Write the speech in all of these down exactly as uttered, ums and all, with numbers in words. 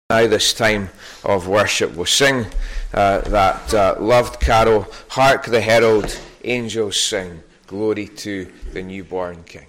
Now this time of worship we'll sing uh, that uh, loved carol, Hark the Herald Angels Sing, Glory to the Newborn King.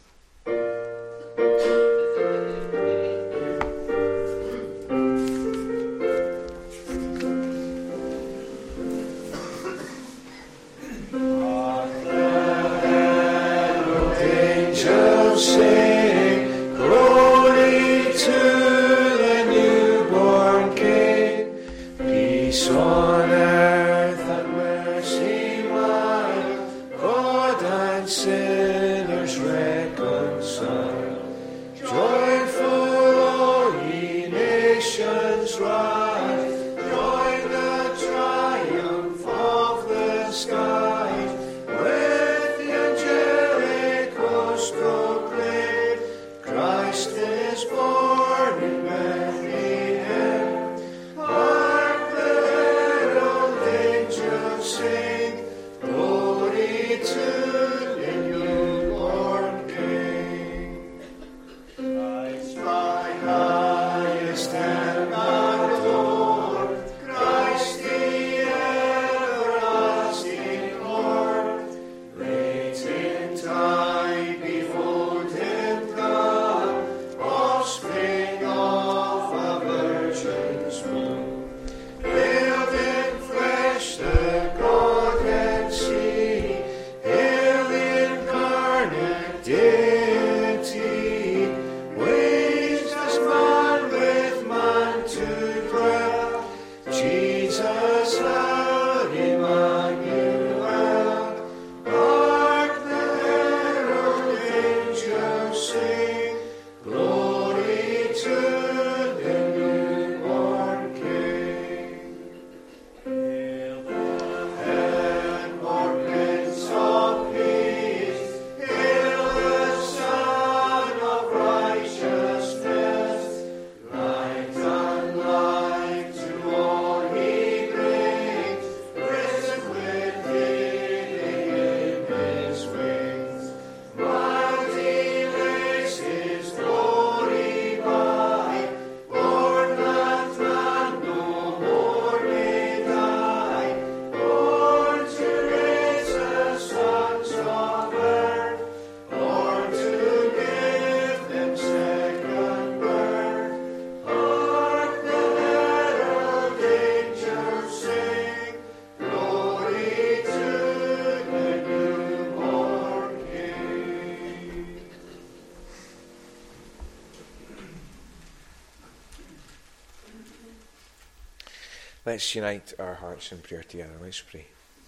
Let's unite our hearts in prayer together. Let's pray.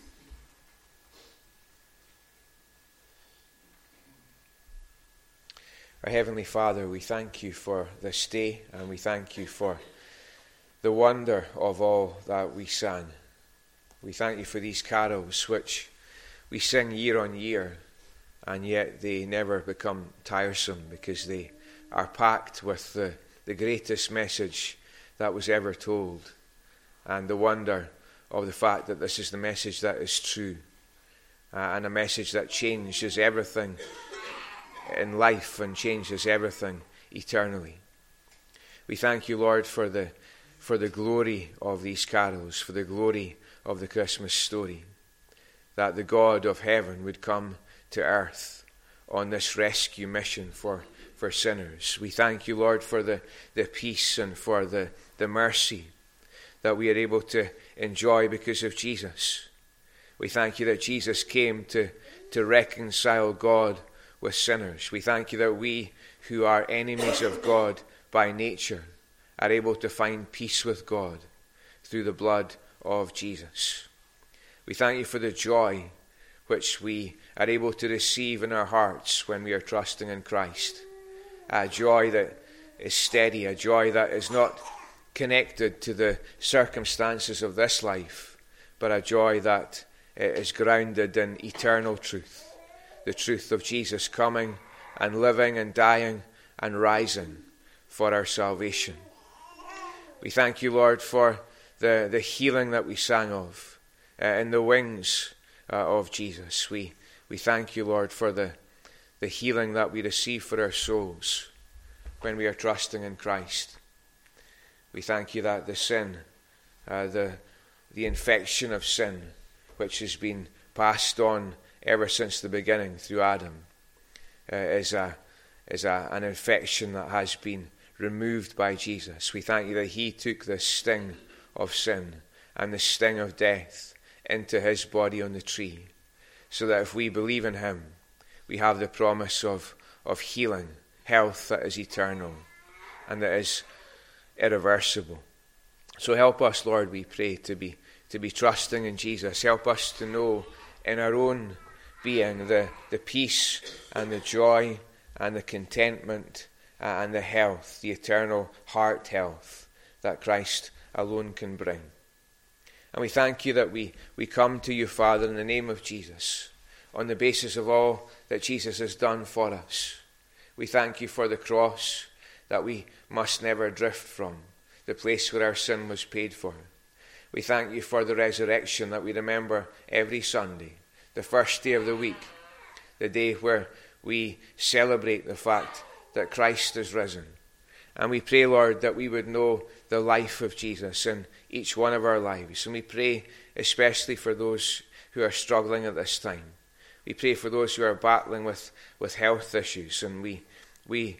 Our Heavenly Father, we thank you for this day, and we thank you for the wonder of all that we sang. We thank you for these carols which we sing year on year, and yet they never become tiresome because they are packed with the, the greatest message that was ever told. And the wonder of the fact that this is the message that is true, uh, and a message that changes everything in life and changes everything eternally. We thank you, Lord, for the for the glory of these carols, for the glory of the Christmas story, that the God of heaven would come to earth on this rescue mission for, for sinners. We thank you, Lord, for the, the peace and for the, the mercy that we are able to enjoy because of Jesus. We thank you that Jesus came to, to reconcile God with sinners. We thank you that we who are enemies of God by nature are able to find peace with God through the blood of Jesus. We thank you for the joy which we are able to receive in our hearts when we are trusting in Christ. A joy that is steady, a joy that is not connected to the circumstances of this life, but a joy that is grounded in eternal truth, the truth of Jesus coming and living and dying and rising for our salvation. We thank you, Lord, for the, the healing that we sang of uh, in the wings uh, of Jesus. We we thank you, Lord, for the, the healing that we receive for our souls when we are trusting in Christ. We thank you that the sin, uh, the, the infection of sin, which has been passed on ever since the beginning through Adam, uh, is, a, is a, an infection that has been removed by Jesus. We thank you that he took the sting of sin and the sting of death into his body on the tree, so that if we believe in him, we have the promise of, of healing, health that is eternal and that is irreversible. So help us, Lord, we pray, to be to be trusting in Jesus. Help us to know in our own being the, the peace and the joy and the contentment uh, and the health, the eternal heart health that Christ alone can bring. And we thank you that we, we come to you, Father, in the name of Jesus, on the basis of all that Jesus has done for us. We thank you for the cross that we must never drift from, the place where our sin was paid for. We thank you for the resurrection that we remember every Sunday, the first day of the week, the day where we celebrate the fact that Christ is risen. And we pray, Lord, that we would know the life of Jesus in each one of our lives. And we pray especially for those who are struggling at this time. We pray for those who are battling with, with health issues, and we we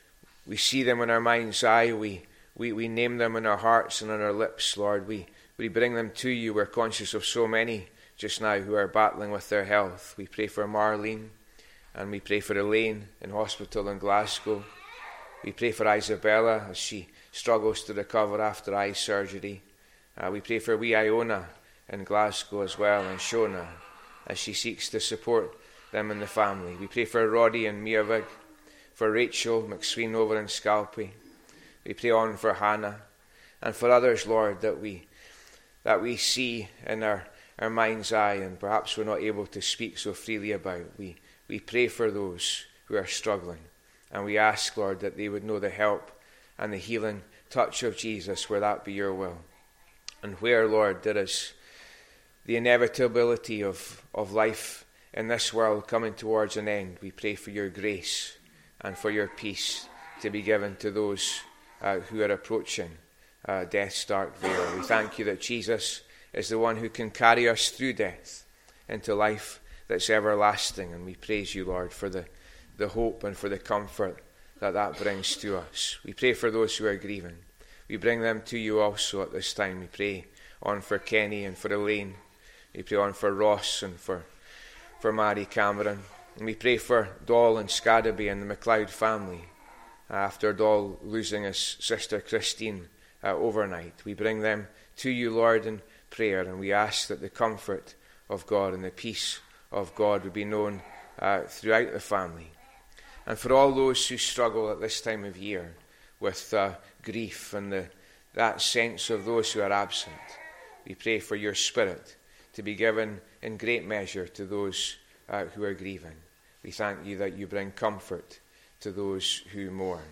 we see them in our mind's eye. We, we, we name them in our hearts and on our lips, Lord. We, we bring them to you. We're conscious of so many just now who are battling with their health. We pray for Marlene, and we pray for Elaine in hospital in Glasgow. We pray for Isabella as she struggles to recover after eye surgery. Uh, we pray for wee Iona in Glasgow as well, and Shona as she seeks to support them and the family. We pray for Roddy and Miavig, for Rachel McSween over in Scalpay. We pray on for Hannah and for others, Lord, that we that we see in our, our mind's eye and perhaps we're not able to speak so freely about. We, we pray for those who are struggling, and we ask, Lord, that they would know the help and the healing touch of Jesus, where that be your will. And where, Lord, there is the inevitability of, of life in this world coming towards an end, we pray for your grace and for your peace to be given to those uh, who are approaching uh, death's dark veil. We thank you that Jesus is the one who can carry us through death into life that's everlasting. And we praise you, Lord, for the, the hope and for the comfort that that brings to us. We pray for those who are grieving. We bring them to you also at this time. We pray on for Kenny and for Elaine. We pray on for Ross and for, for Mary Cameron. And we pray for Doll and Scadaby and the McLeod family. After Doll losing his sister Christine uh, overnight, we bring them to you, Lord, in prayer, and we ask that the comfort of God and the peace of God would be known uh, throughout the family. And for all those who struggle at this time of year with uh, grief and the, that sense of those who are absent, we pray for your Spirit to be given in great measure to those uh, who are grieving. We thank you that you bring comfort to those who mourn.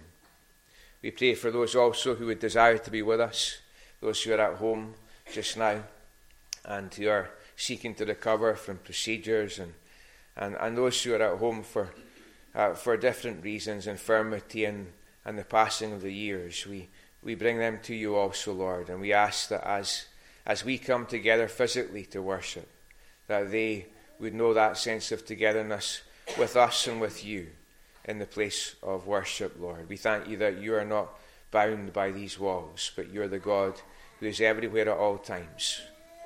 We pray for those also who would desire to be with us, those who are at home just now and who are seeking to recover from procedures, and, and, and those who are at home for uh, for different reasons, infirmity and, and the passing of the years. We, we bring them to you also, Lord, and we ask that as, as we come together physically to worship, that they would know that sense of togetherness with us and with you in the place of worship, Lord. We thank you that you are not bound by these walls, but you're the God who is everywhere at all times.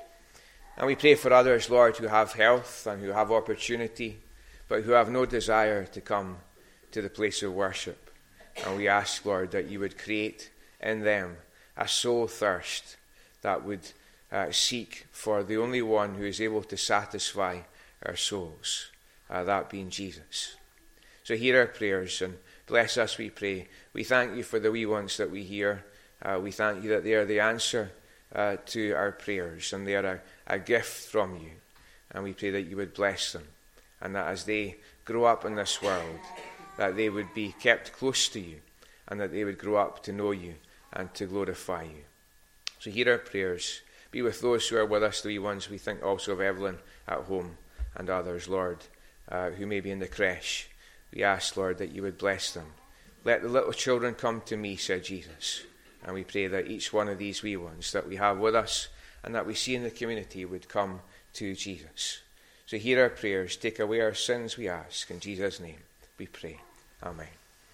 And we pray for others, Lord, who have health and who have opportunity, but who have no desire to come to the place of worship. And we ask, Lord, that you would create in them a soul thirst that would uh, seek for the only one who is able to satisfy our souls, uh, that being Jesus. So hear our prayers and bless us, we pray. We thank you for the wee ones that we hear. Uh, we thank you that they are the answer uh, to our prayers, and they are a, a gift from you. And we pray that you would bless them, and that as they grow up in this world, that they would be kept close to you, and that they would grow up to know you and to glorify you. So hear our prayers. Be with those who are with us, the wee ones. We think also of Evelyn at home and others, Lord, uh, who may be in the creche. We ask, Lord, that you would bless them. Let the little children come to me, said Jesus, And we pray that each one of these wee ones that we have with us and that we see in the community would come to Jesus. So hear our prayers, take away our sins, we ask. In Jesus' name we pray. Amen.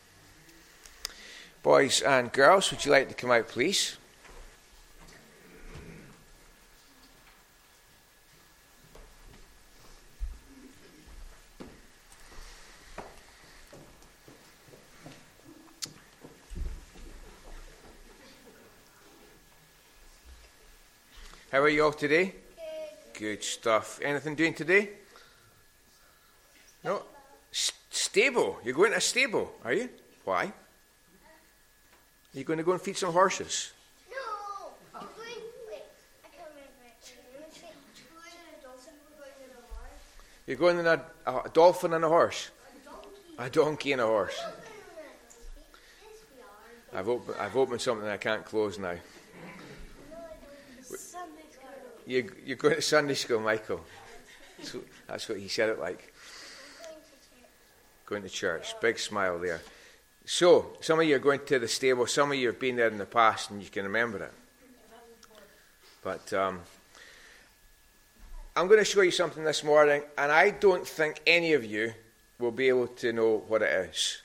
Boys and girls, would you like to come out, please? How are you all today? Good. Good stuff. Anything doing today? No? S- stable. You're going to a stable, are you? Why? Are you going to go and feed some horses? No. I'm going, wait, I can't remember. You're going in a, a dolphin and a horse? A donkey. A donkey and a horse. I've opened, I've opened something I can't close now. You, you're going to Sunday school, Michael. So that's what he said it like. Going to church. Big smile there. So, some of you are going to the stable. Some of you have been there in the past and you can remember it. But um, I'm going to show you something this morning, and I don't think any of you will be able to know what it is.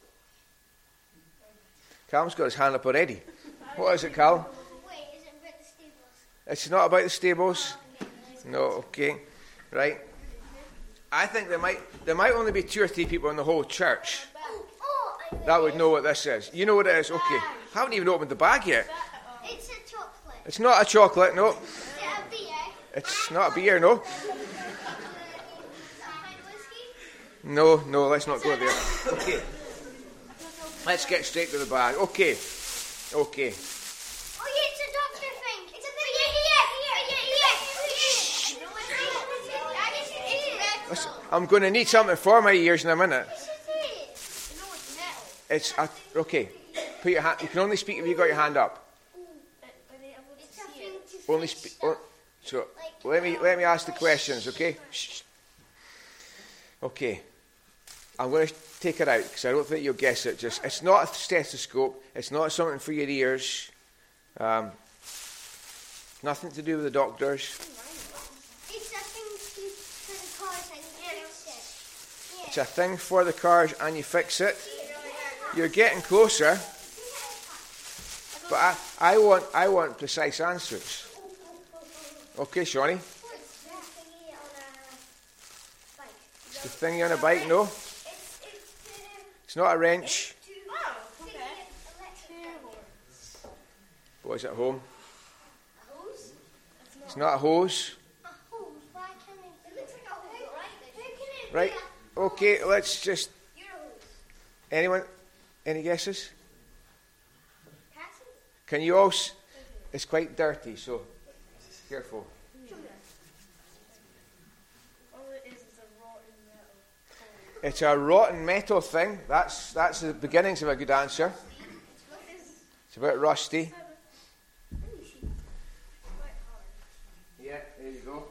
Callum's got his hand up already. What is it, Callum? It's not about the stables? No, okay. Right. I think there might there might only be two or three people in the whole church that would know what this is. You know what it is? Okay. Haven't even opened the bag yet. It's a chocolate. It's not a chocolate, no. Is it a beer? It's not a beer, no. No, no, let's not go there. Okay. Let's get straight to the bag. Okay. Okay. Listen, I'm going to need something for my ears in a minute. It's a, okay. Put your hand. You can only speak if you got your hand up. Only speak. Oh, so let me let me ask the questions, okay? Shh. Okay. I'm going to take it out because I don't think you'll guess it. Just it's not a stethoscope. It's not something for your ears. Um, nothing to do with the doctors. It's a thing for the cars and you fix it. You're getting closer. But I, I want I want precise answers. Okay, Shawnee? It's the thingy on a bike, no? It's not a wrench. What is it at home? It's not a hose. Right. Okay, let's just... Anyone? Any guesses? Can you all... S- it's quite dirty, so careful. It's a rotten metal thing. That's that's the beginnings of a good answer. It's a bit rusty. Yeah, there you go.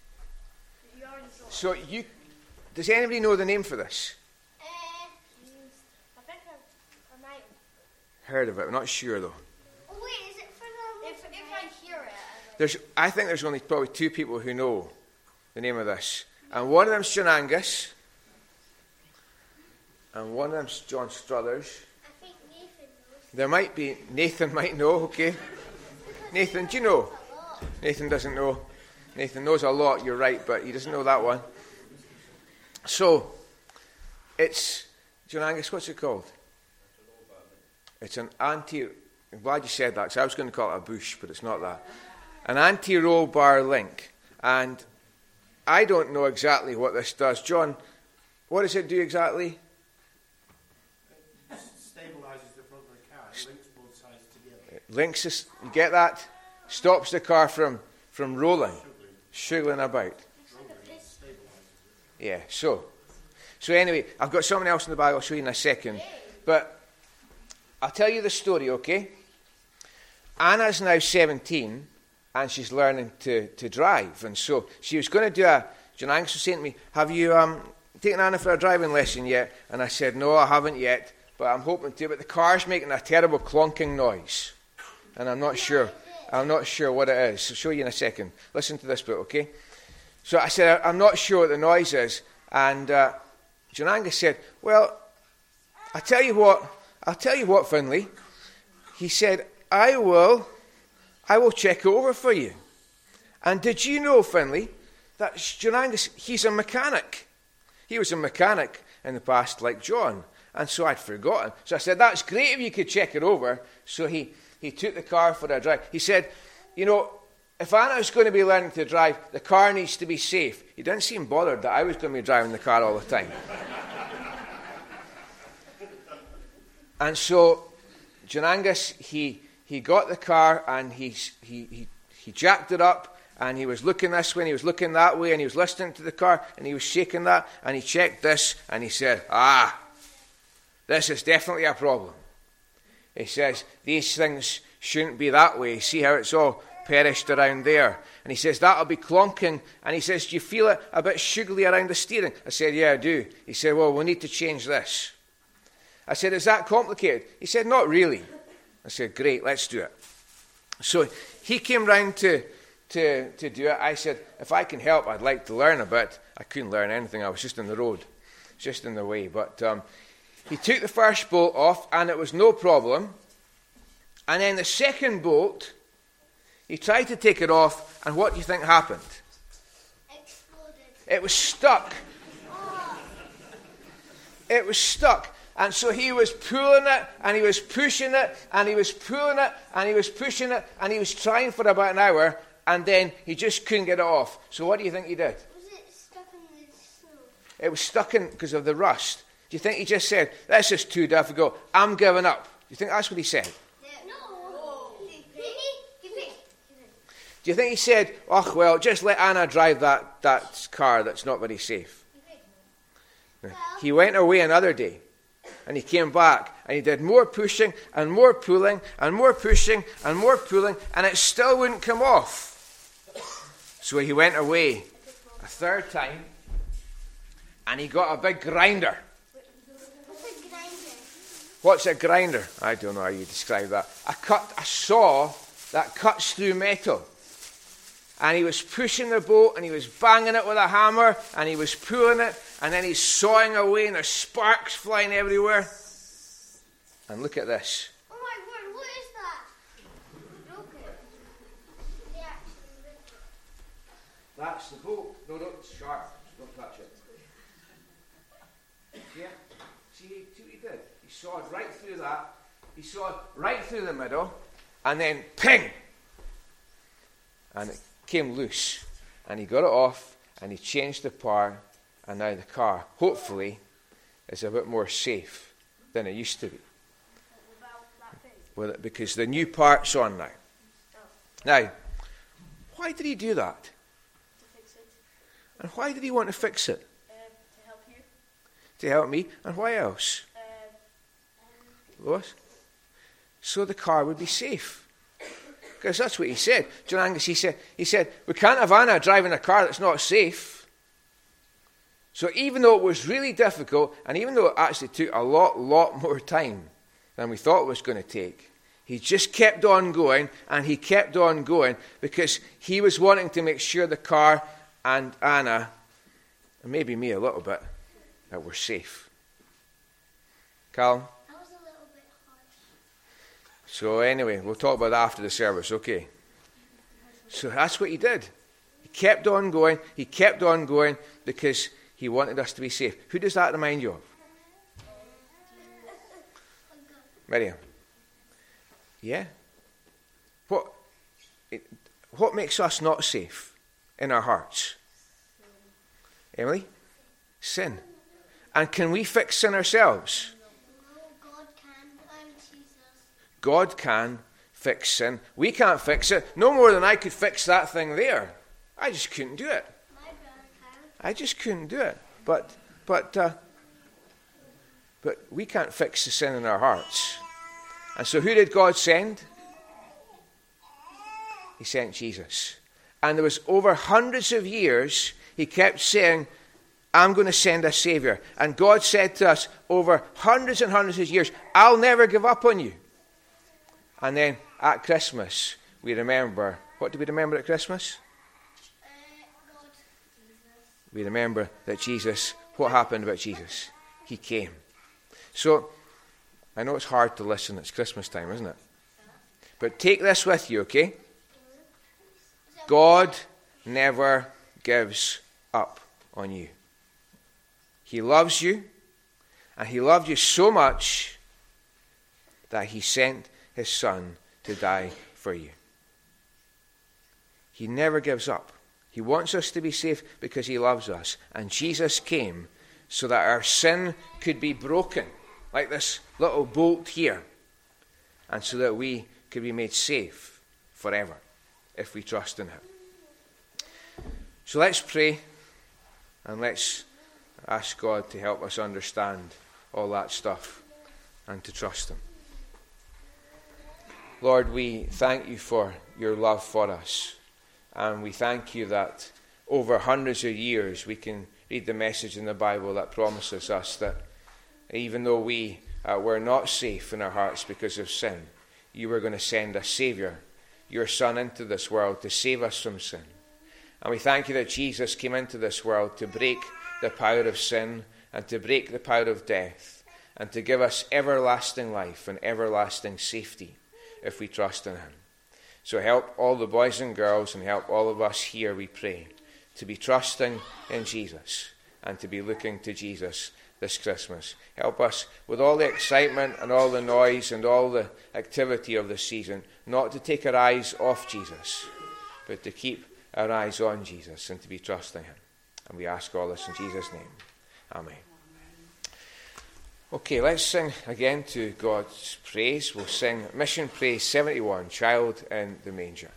So you... Does anybody know the name for this? Uh, I think I, I might have. Heard of it, I'm not sure though. Oh wait, is it for the... If, if I hear it... There's, I think there's only probably two people who know the name of this. And one of them's John Angus. And one of them's John Struthers. I think Nathan knows. There might be... Nathan might know, okay. Nathan, do you know? Nathan doesn't know. Nathan knows a lot, you're right, but he doesn't know that one. So, it's, John Angus, what's it called? It's an anti, I'm glad you said that, because I was going to call it a bush, but it's not that. An anti-roll bar link. And I don't know exactly what this does. John, what does it do exactly? It stabilises the front of the car. It links both sides together. It links us, you get that? Stops the car from, from rolling, shuggling about. Yeah, so, so anyway, I've got something else in the bag I'll show you in a second. But I'll tell you the story, okay? Anna's now seventeen, and she's learning to, to drive. And so she was going to do a, John Angus was saying to me, have you um, taken Anna for a driving lesson yet? And I said, no, I haven't yet, but I'm hoping to. But the car's making a terrible clonking noise. and I'm not sure. I'm not sure what it is. I'll show you in a second. Listen to this bit, okay? So I said, I'm not sure what the noise is. And uh, John Angus said, well, I'll tell you what. I'll tell you what, Finlay. He said, I will, I will check it over for you. And did you know, Finlay, that John Angus, he's a mechanic. He was a mechanic in the past like John. And so I'd forgotten. So I said, that's great if you could check it over. So he, he took the car for a drive. He said, you know, if Anna's going to be learning to drive, the car needs to be safe. He didn't seem bothered that I was going to be driving the car all the time. And so John Angus, he, he got the car and he, he, he, he jacked it up. And he was looking this way, and he was looking that way, and he was listening to the car, and he was shaking that, and he checked this, and he said, ah, this is definitely a problem. He says, these things shouldn't be that way. See how it's all perished around there. And he says, that'll be clunking. And he says, do you feel it a bit sugary around the steering? I said, yeah, I do. He said, well, we need to change this. I said, is that complicated? He said, not really. I said, great, let's do it. So he came round to... To, to do it. I said, if I can help, I'd like to learn a bit. I couldn't learn anything. I was just in the road, just in the way. But um, he took the first bolt off, and it was no problem. And then the second bolt, he tried to take it off, and what do you think happened? Exploded. It was stuck. Oh. It was stuck. And so he was pulling it, and he was pushing it, and he was pulling it, and he was pushing it, and he was trying for about an hour. And then he just couldn't get it off. So what do you think he did? Was it stuck in the snow? It was stuck in because of the rust. Do you think he just said, this is too difficult, I'm giving up? Do you think that's what he said? No. Do you think he said, oh, well, just let Anna drive that, that car that's not very safe? No. He went away another day. And he came back, and he did more pushing, and more pulling, and more pushing, and more pulling, and it still wouldn't come off. So he went away a third time, and he got a big grinder. What's a grinder? What's a grinder? I don't know how you describe that. A cut, a saw that cuts through metal. And he was pushing the boat, and he was banging it with a hammer, and he was pulling it, and then he's sawing away, and there's sparks flying everywhere. And look at this. Oh my word, what is that? Broke it. They actually ripped it. That's the boat. No, no, it's sharp. Don't touch it. Yeah? See, see what he did? He sawed right through that. He sawed right through the middle, and then ping! And it came loose. And he got it off, and he changed the power, and now the car, hopefully, is a bit more safe than it used to be. Well, because the new part's on now. Now, why did he do that? To fix it. And why did he want to fix it? Um, to help you. To help me. And why else? Um, Lois? So the car would be safe. Because that's what he said. John Angus, he said, he said, we can't have Anna driving a car that's not safe. So even though it was really difficult, and even though it actually took a lot, lot more time than we thought it was going to take, he just kept on going, and he kept on going, because he was wanting to make sure the car and Anna, and maybe me a little bit, that were safe. Callum? That was a little bit harsh. So anyway, we'll talk about that after the service, okay? So that's what he did. He kept on going, he kept on going, because he wanted us to be safe. Who does that remind you of? Miriam? Yeah? What, it, what makes us not safe in our hearts? Emily? Sin. And can we fix sin ourselves? No, God can. I'm Jesus. God can fix sin. We can't fix it. No more than I could fix that thing there. I just couldn't do it. My brother can. I just couldn't do it. But, but, uh, but we can't fix the sin in our hearts. And so who did God send? He sent Jesus. And there was over hundreds of years, he kept saying, I'm going to send a Savior. And God said to us, over hundreds and hundreds of years, I'll never give up on you. And then at Christmas, we remember, what do we remember at Christmas? Uh, God. Jesus. We remember that Jesus, what happened about Jesus? He came. So, I know it's hard to listen, it's Christmas time, isn't it? But take this with you, okay? God never gives up on you. He loves you, and he loved you so much that he sent his son to die for you. He never gives up. He wants us to be safe because he loves us. And Jesus came so that our sin could be broken, like this little bolt here, and so that we could be made safe forever if we trust in him. So let's pray, and let's ask God to help us understand all that stuff and to trust him. Lord, we thank you for your love for us, and we thank you that over hundreds of years we can read the message in the Bible that promises us that even though we uh, were not safe in our hearts because of sin, you were going to send a Saviour, your Son, into this world to save us from sin. And we thank you that Jesus came into this world to break the power of sin and to break the power of death and to give us everlasting life and everlasting safety if we trust in him. So help all the boys and girls and help all of us here, we pray, to be trusting in Jesus and to be looking to Jesus this Christmas. Help us with all the excitement and all the noise and all the activity of the season, not to take our eyes off Jesus, but to keep our eyes on Jesus and to be trusting him. And we ask all this in Jesus' name. Amen. Okay, let's sing again to God's praise. We'll sing Mission Praise seventy-one, Child in the Manger.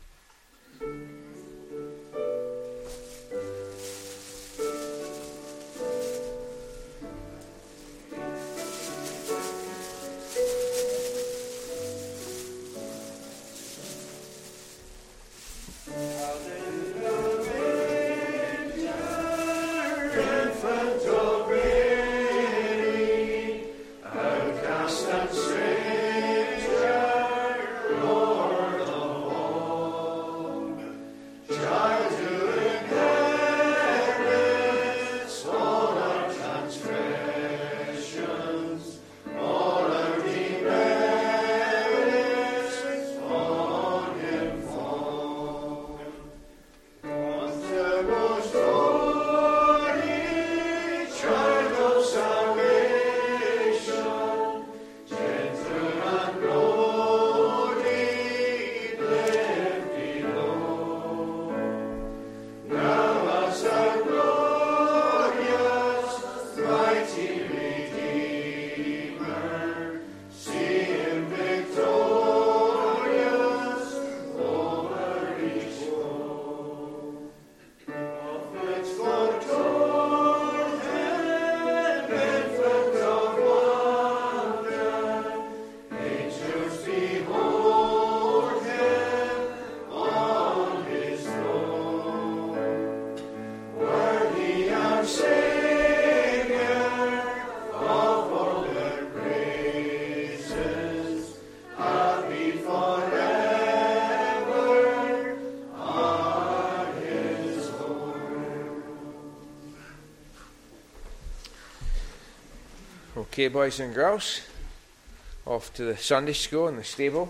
Okay, boys and girls, off to the Sunday school in the stable.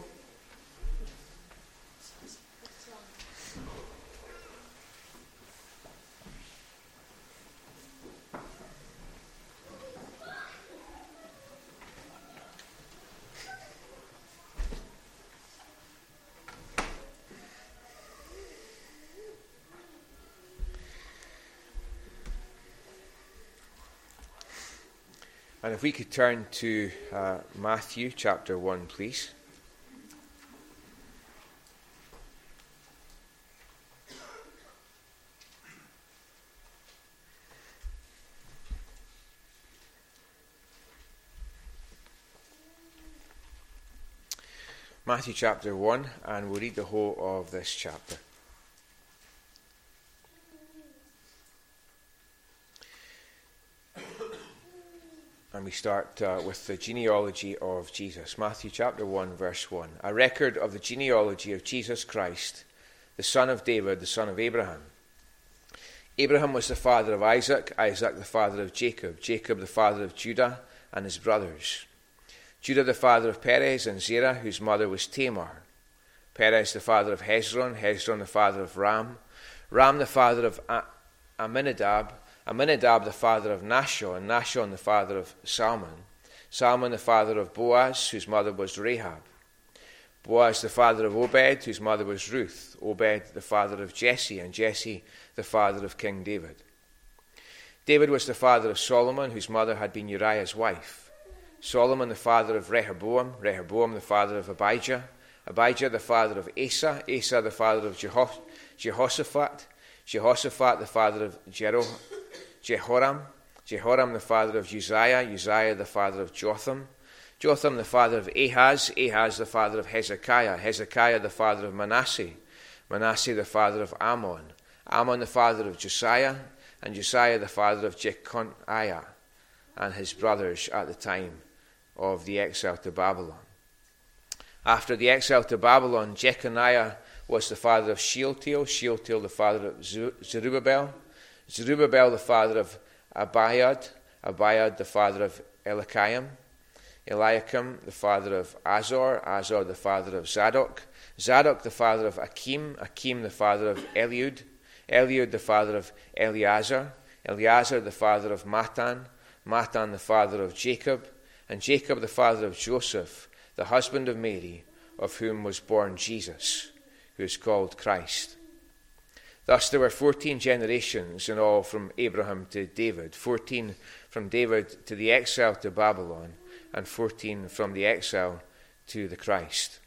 And if we could turn to uh, Matthew chapter one, please. Matthew chapter one, and we'll read the whole of this chapter. I'm we start uh, with the genealogy of Jesus. Matthew chapter one, verse one. A record of the genealogy of Jesus Christ, the son of David, the son of Abraham. Abraham was the father of Isaac, Isaac the father of Jacob, Jacob the father of Judah and his brothers. Judah the father of Perez and Zerah, whose mother was Tamar. Perez the father of Hezron, Hezron the father of Ram, Ram the father of A- Amminadab, Amminadab the father of Nahshon, and Nahshon the father of Salmon, Salmon the father of Boaz, whose mother was Rahab. Boaz the father of Obed, whose mother was Ruth, Obed the father of Jesse, and Jesse the father of King David. David was the father of Solomon, whose mother had been Uriah's wife. Solomon the father of Rehoboam, Rehoboam the father of Abijah, Abijah the father of Asa, Asa the father of Jeho- Jehoshaphat, Jehoshaphat the father of Jero- Jehoram, Jehoram the father of Uzziah, Uzziah the father of Jotham, Jotham the father of Ahaz, Ahaz the father of Hezekiah, Hezekiah the father of Manasseh, Manasseh the father of Ammon, Ammon the father of Josiah, and Josiah the father of Jeconiah, and his brothers at the time of the exile to Babylon. After the exile to Babylon, Jeconiah was the father of Shealtiel, Shealtiel the father of Zerubbabel, Zerubbabel the father of Abiad, Abiad the father of Eliakim, Eliakim the father of Azor, Azor the father of Zadok, Zadok the father of Akim, Akim the father of Eliud, Eliud the father of Eleazar, Eleazar the father of Matan, Matan the father of Jacob, and Jacob the father of Joseph, the husband of Mary, of whom was born Jesus, who is called Christ. Thus there were fourteen generations in all from Abraham to David, fourteen from David to the exile to Babylon, and fourteen from the exile to the Christ.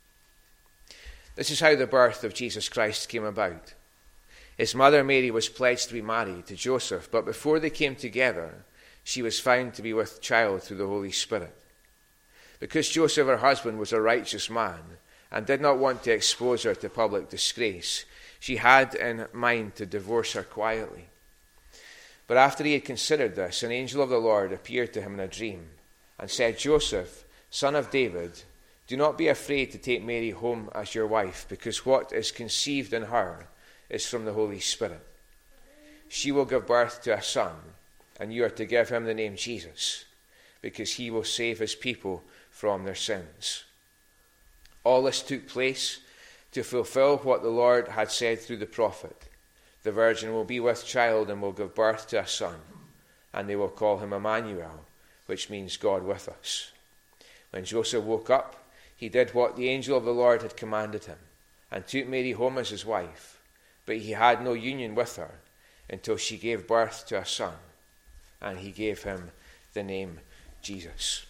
This is how the birth of Jesus Christ came about. His mother Mary was pledged to be married to Joseph, but before they came together, she was found to be with child through the Holy Spirit. Because Joseph, her husband, was a righteous man and did not want to expose her to public disgrace, she had in mind to divorce her quietly. But after he had considered this, an angel of the Lord appeared to him in a dream and said, Joseph, son of David, do not be afraid to take Mary home as your wife, because what is conceived in her is from the Holy Spirit. She will give birth to a son, and you are to give him the name Jesus, because he will save his people from their sins. All this took place to fulfill what the Lord had said through the prophet. The virgin will be with child and will give birth to a son, and they will call him Emmanuel, which means God with us. When Joseph woke up, he did what the angel of the Lord had commanded him, and took Mary home as his wife, but he had no union with her until she gave birth to a son, and he gave him the name Jesus.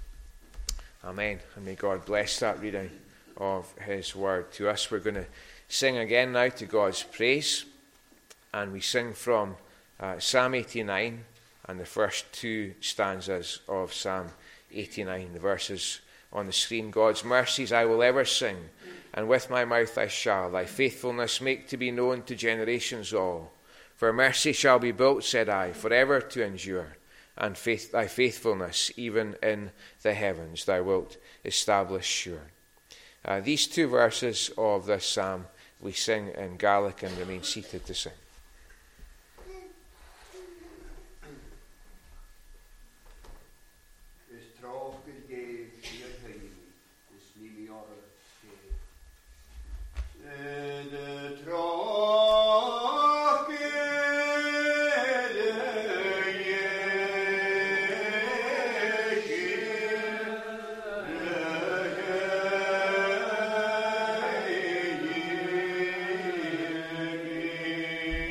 Amen. And may God bless that reading of his word to us. We're going to sing again now to God's praise, and we sing from uh, Psalm eighty-nine and the first two stanzas of Psalm eighty-nine, the verses on the screen. God's mercies I will ever sing, and with my mouth I shall thy faithfulness make to be known to generations all. For mercy shall be built, said I, forever to endure, and faith, thy faithfulness even in the heavens thou wilt establish sure. Uh, these two verses of this psalm we sing in Gaelic and remain seated to sing. Yeah.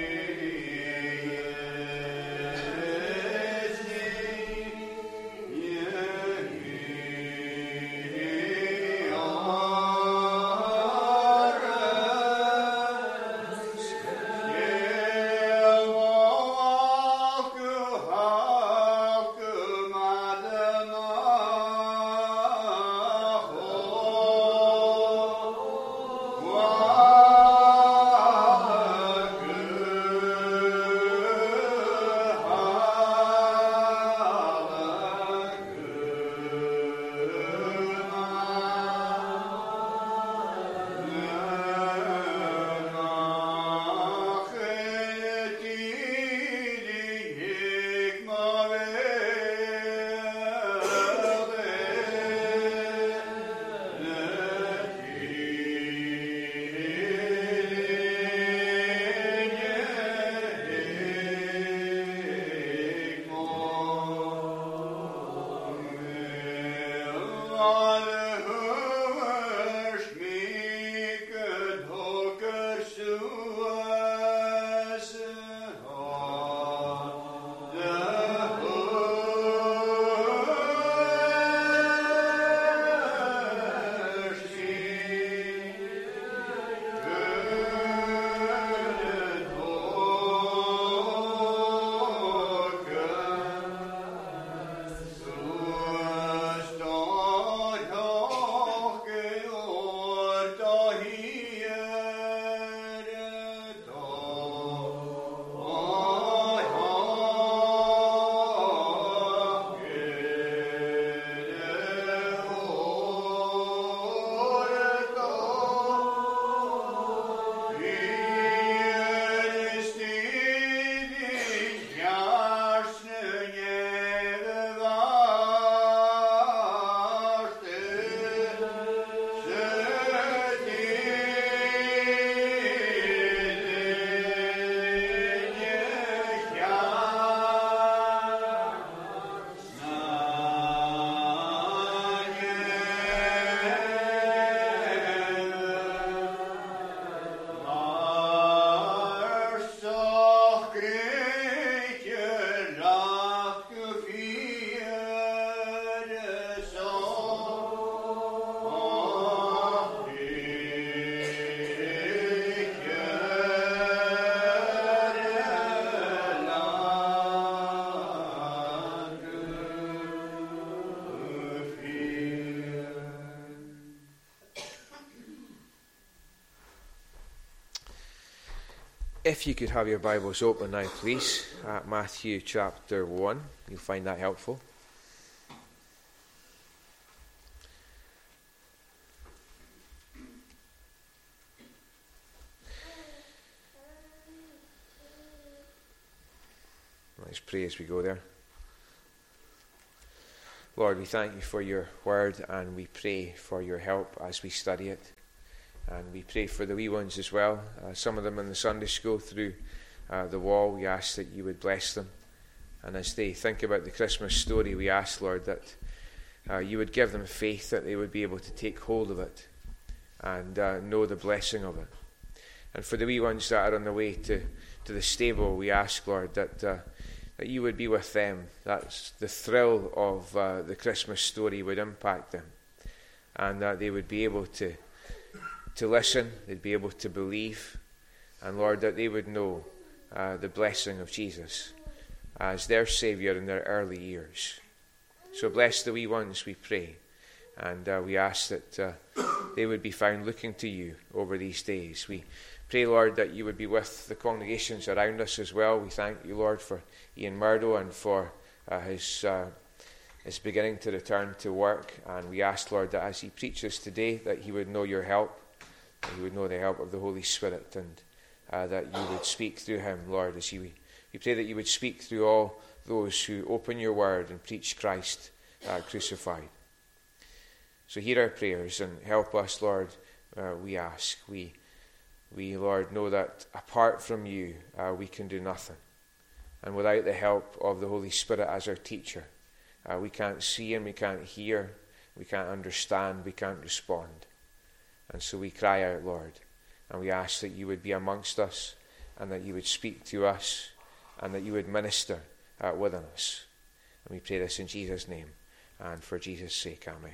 If you could have your Bibles open now, please, at Matthew chapter one. You'll find that helpful. Let's pray as we go there. Lord, we thank you for your word, and we pray for your help as we study it. And we pray for the wee ones as well, uh, some of them in the Sunday school through uh, the wall. We ask that you would bless them. And as they think about the Christmas story, we ask, Lord, that uh, you would give them faith, that they would be able to take hold of it and uh, know the blessing of it. And for the wee ones that are on the way to, to the stable, we ask, Lord, that uh, that you would be with them, that the thrill of uh, the Christmas story would impact them, and that they would be able to to listen, they'd be able to believe, and Lord, that they would know uh, the blessing of Jesus as their Saviour in their early years. So bless the wee ones, we pray, and uh, we ask that uh, they would be found looking to you over these days. We pray, Lord, that you would be with the congregations around us as well. We thank you, Lord, for Ian Murdo and for uh, his uh, his beginning to return to work, and we ask, Lord, that as he preaches today, that he would know your help, that he would know the help of the Holy Spirit, and uh, that you would speak through him, Lord, as he, we pray that you would speak through all those who open your word and preach Christ uh, crucified. So hear our prayers and help us, Lord, uh, we ask. We, we, Lord, know that apart from you, uh, we can do nothing. And without the help of the Holy Spirit as our teacher, uh, we can't see and we can't hear, we can't understand, we can't respond. And so we cry out, Lord, and we ask that you would be amongst us, and that you would speak to us, and that you would minister uh, within us. And we pray this in Jesus' name, and for Jesus' sake, amen.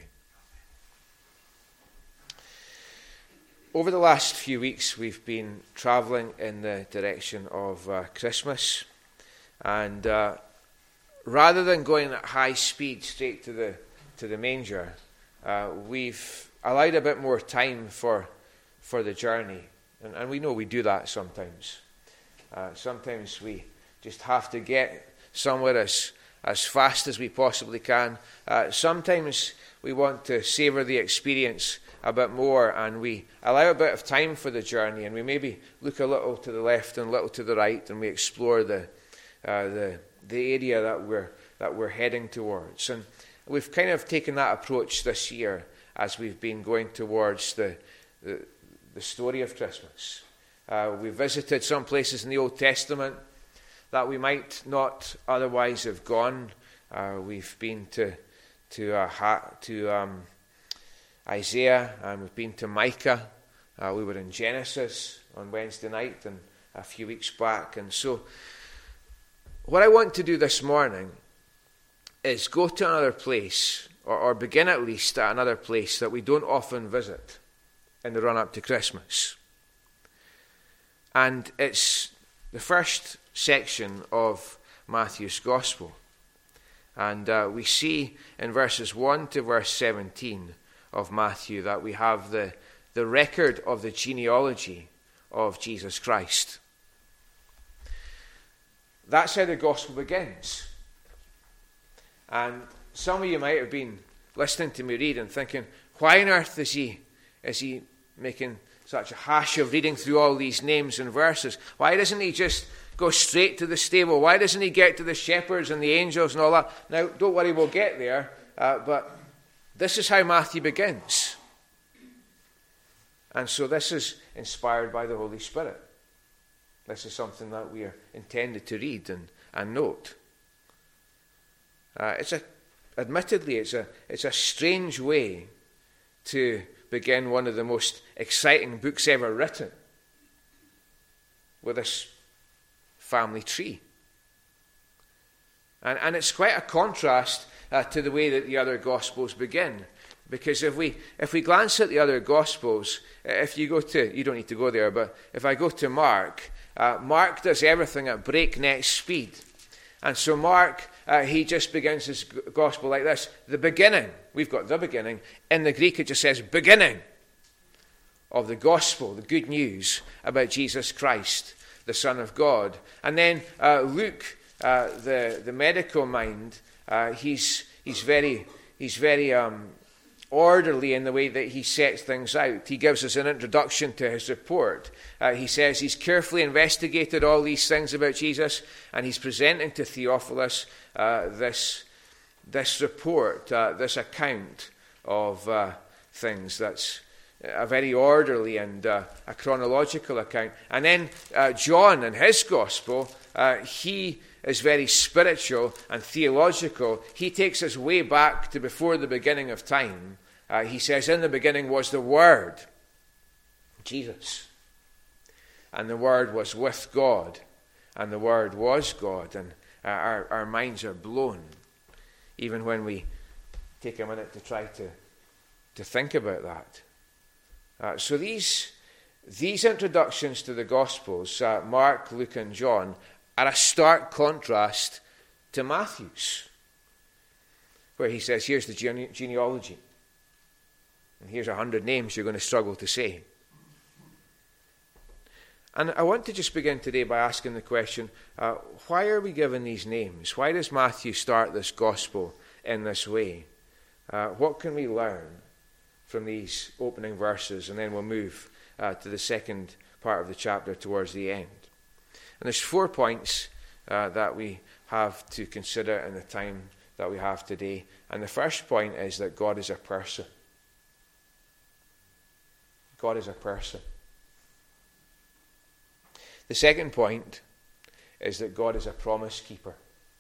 Over the last few weeks, we've been travelling in the direction of uh, Christmas, and uh, rather than going at high speed straight to the to the manger, uh, we've allowed a bit more time for for the journey, and, and we know we do that sometimes. Uh, sometimes we just have to get somewhere as as fast as we possibly can. Uh, sometimes we want to savour the experience a bit more, and we allow a bit of time for the journey, and we maybe look a little to the left and a little to the right, and we explore the uh, the the area that we're that we're heading towards. And we've kind of taken that approach this year as we've been going towards the the, the story of Christmas. Uh, we visited some places in the Old Testament that we might not otherwise have gone. Uh, we've been to to uh, ha- to um, Isaiah, and we've been to Micah. Uh, we were in Genesis on Wednesday night and a few weeks back. And so what I want to do this morning is go to another place, or, or begin at least at another place that we don't often visit in the run-up to Christmas. And it's the first section of Matthew's Gospel. And uh, we see in verses one to verse seventeen of Matthew that we have the, the record of the genealogy of Jesus Christ. That's how the Gospel begins. And some of you might have been listening to me read and thinking, why on earth is he, is he making such a hash of reading through all these names and verses? Why doesn't he just go straight to the stable? Why doesn't he get to the shepherds and the angels and all that? Now, don't worry, we'll get there, uh, but this is how Matthew begins. And so this is inspired by the Holy Spirit. This is something that we are intended to read and, and note. Uh, it's a, admittedly, it's a it's a strange way to begin one of the most exciting books ever written with this family tree. And, and it's quite a contrast uh, to the way that the other Gospels begin. Because if we if we glance at the other Gospels, if you go to, you don't need to go there, but if I go to Mark, uh, Mark does everything at breakneck speed. And so Mark, uh, he just begins his Gospel like this. The beginning, we've got the beginning. In the Greek it just says beginning of the Gospel, the good news about Jesus Christ. the Son of God. And then uh, Luke, uh, the, the medical mind, uh, he's, he's very, he's very um, orderly in the way that he sets things out. He gives us an introduction to his report. Uh, he says he's carefully investigated all these things about Jesus, and he's presenting to Theophilus uh, this, this report, uh, this account of uh, things that's a very orderly and uh, a chronological account. And then uh, John, in his gospel, uh, he is very spiritual and theological. He takes us way back to before the beginning of time. Uh, he says, in the beginning was the Word, Jesus. And the Word was with God. And the Word was God. And uh, our, our minds are blown, even when we take a minute to try to, to think about that. Uh, so these, these introductions to the Gospels, uh, Mark, Luke, and John, are a stark contrast to Matthew's, where he says, here's the gene- genealogy. And here's a hundred names you're going to struggle to say. And I want to just begin today by asking the question, uh, why are we given these names? Why does Matthew start this Gospel in this way? Uh, what can we learn from these opening verses? And then we'll move uh, to the second part of the chapter towards the end. And there's four points uh, that we have to consider in the time that we have today. And the first point is that God is a person. God is a person. The second point is that God is a promise keeper.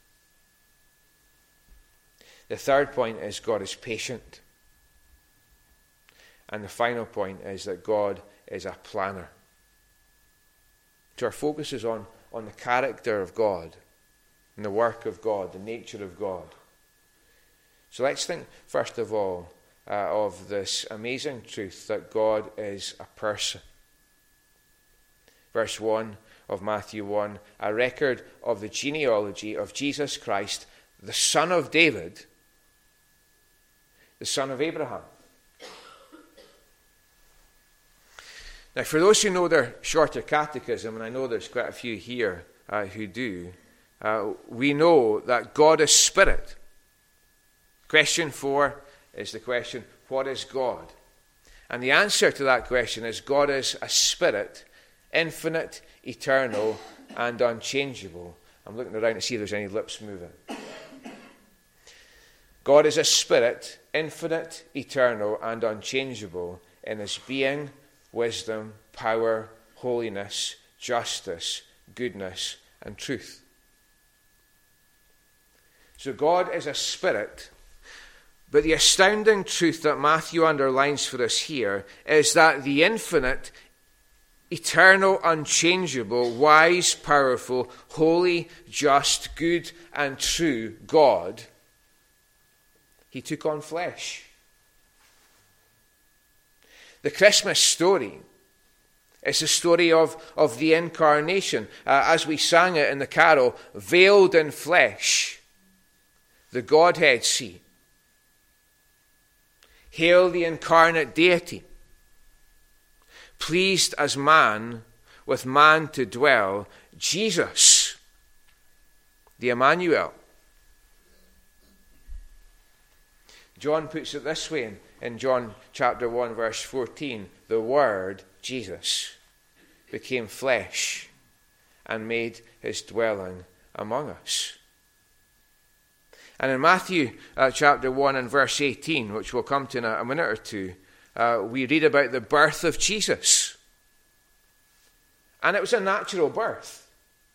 The third point is God is patient. And the final point is that God is a planner. So our focus is on, on the character of God and the work of God, the nature of God. So let's think, first of all, uh, of this amazing truth that God is a person. Verse one of Matthew one, a record of the genealogy of Jesus Christ, the son of David, the son of Abraham. Now, for those who know their shorter catechism, and I know there's quite a few here uh, who do, uh, we know that God is spirit. Question four is the question, what is God? And the answer to that question is God is a spirit, infinite, eternal, and unchangeable. I'm looking around to see if there's any lips moving. God is a spirit, infinite, eternal, and unchangeable in his being, wisdom, power, holiness, justice, goodness, and truth. So God is a spirit, but the astounding truth that Matthew underlines for us here is that the infinite, eternal, unchangeable, wise, powerful, holy, just, good, and true God, he took on flesh. The Christmas story is the story of, of the incarnation. Uh, as we sang it in the carol, veiled in flesh, the Godhead see. Hail the incarnate deity, pleased as man with man to dwell, Jesus, the Emmanuel. John puts it this way in, in John chapter one, verse fourteen, the Word, Jesus, became flesh and made his dwelling among us. And in Matthew uh, chapter one and verse eighteen, which we'll come to in a, a minute or two, uh, we read about the birth of Jesus. And it was a natural birth.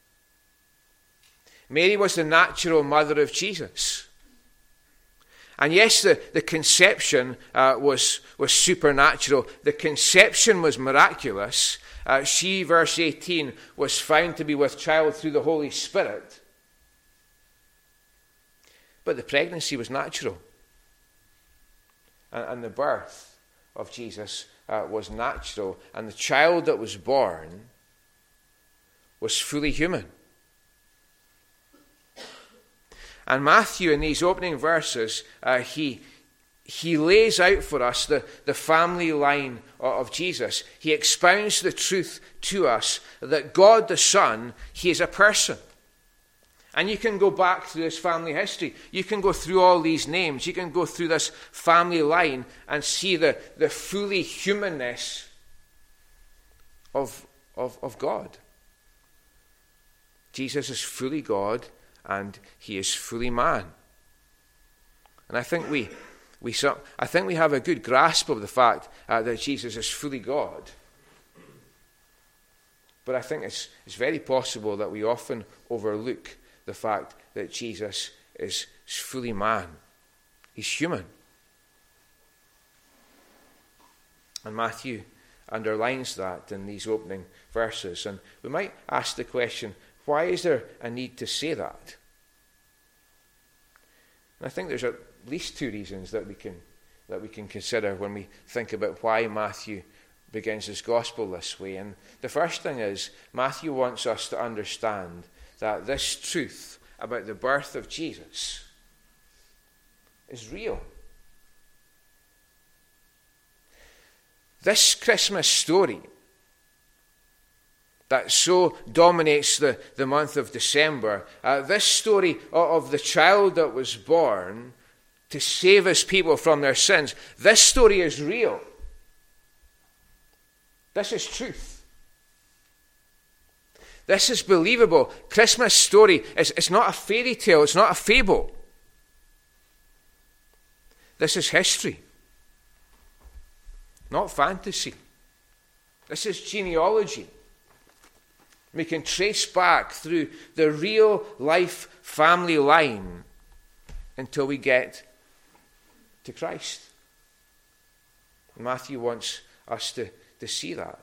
Mary was the natural mother of Jesus. And yes, the, the conception uh, was, was supernatural. The conception was miraculous. Uh, she, verse eighteen, was found to be with child through the Holy Spirit. But the pregnancy was natural. And, and the birth of Jesus uh, was natural. And the child that was born was fully human. And Matthew, in these opening verses, uh, he, he lays out for us the, the family line of Jesus. He expounds the truth to us that God the Son, he is a person. And you can go back through this family history. You can go through all these names. You can go through this family line and see the, the fully humanness of, of, of God. Jesus is fully God and he is fully man. And I think we we I think we have a good grasp of the fact uh, that Jesus is fully God. But I think it's it's very possible that we often overlook the fact that Jesus is fully man. He's human. And Matthew underlines that in these opening verses. And we might ask the question, why is there a need to say that? And I think there's at least two reasons that we can that we can consider when we think about why Matthew begins his gospel this way. And the first thing is, Matthew wants us to understand that this truth about the birth of Jesus is real. This Christmas story that so dominates the, the month of December, uh, this story of, of the child that was born to save his people from their sins, this story is real. This is truth. This is believable. Christmas story is it's not a fairy tale, it's not a fable. This is history, not fantasy. This is genealogy. We can trace back through the real life family line until we get to Christ. Matthew wants us to, to see that.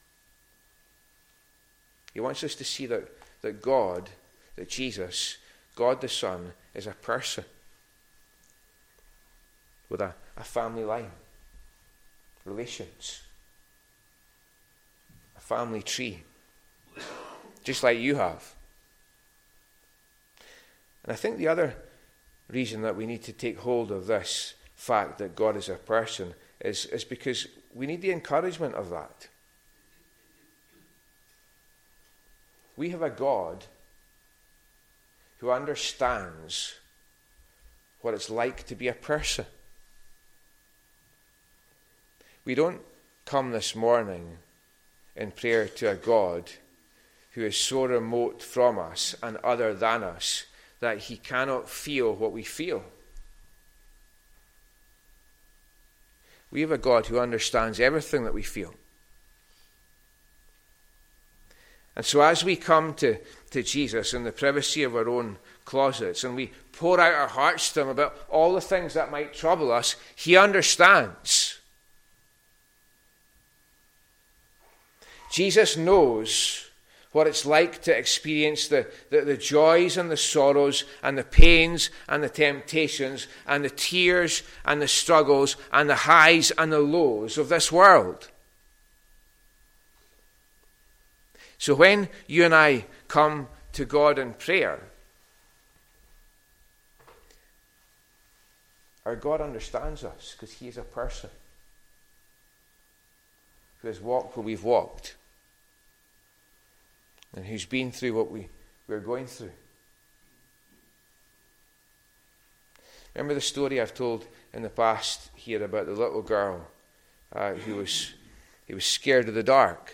He wants us to see that, that God, that Jesus, God the Son, is a person with a, a family line, relations, a family tree, just like you have. And I think the other reason that we need to take hold of this fact that God is a person is, is because we need the encouragement of that. We have a God who understands what it's like to be a person. We don't come this morning in prayer to a God who is so remote from us and other than us that he cannot feel what we feel. We have a God who understands everything that we feel. And so as we come to, to Jesus in the privacy of our own closets and we pour out our hearts to him about all the things that might trouble us, he understands. Jesus knows what it's like to experience the, the, the joys and the sorrows and the pains and the temptations and the tears and the struggles and the highs and the lows of this world. So when you and I come to God in prayer, our God understands us because he is a person who has walked where we've walked and who's been through what we, we're going through. Remember the story I've told in the past here about the little girl uh, who was, who was scared of the dark.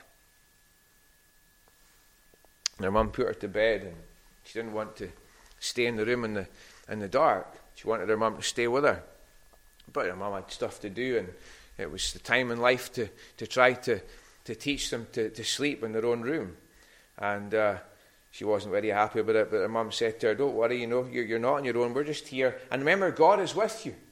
And her mum put her to bed and she didn't want to stay in the room in the in the dark. She wanted her mum to stay with her. But her mum had stuff to do and it was the time in life to, to try to, to teach them to, to sleep in their own room. And uh, she wasn't very happy about it, but her mum said to her, don't worry, you know, you're, you're not on your own, we're just here. And remember, God is with you.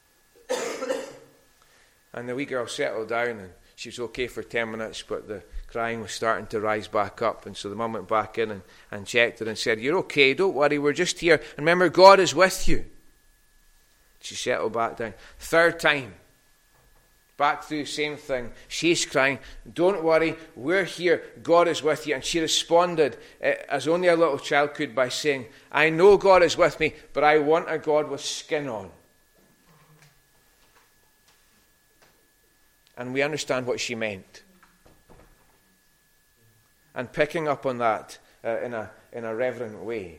And the wee girl settled down and she was okay for ten minutes, but the crying was starting to rise back up. And so the mum went back in and, and checked her and said, you're okay, don't worry, we're just here. And remember, God is with you. She settled back down. Third time, back through the same thing. She's crying, don't worry, we're here, God is with you. And she responded, uh, as only a little child could, by saying, I know God is with me, but I want a God with skin on. and we understand what she meant. And picking up on that uh, in a in a reverent way,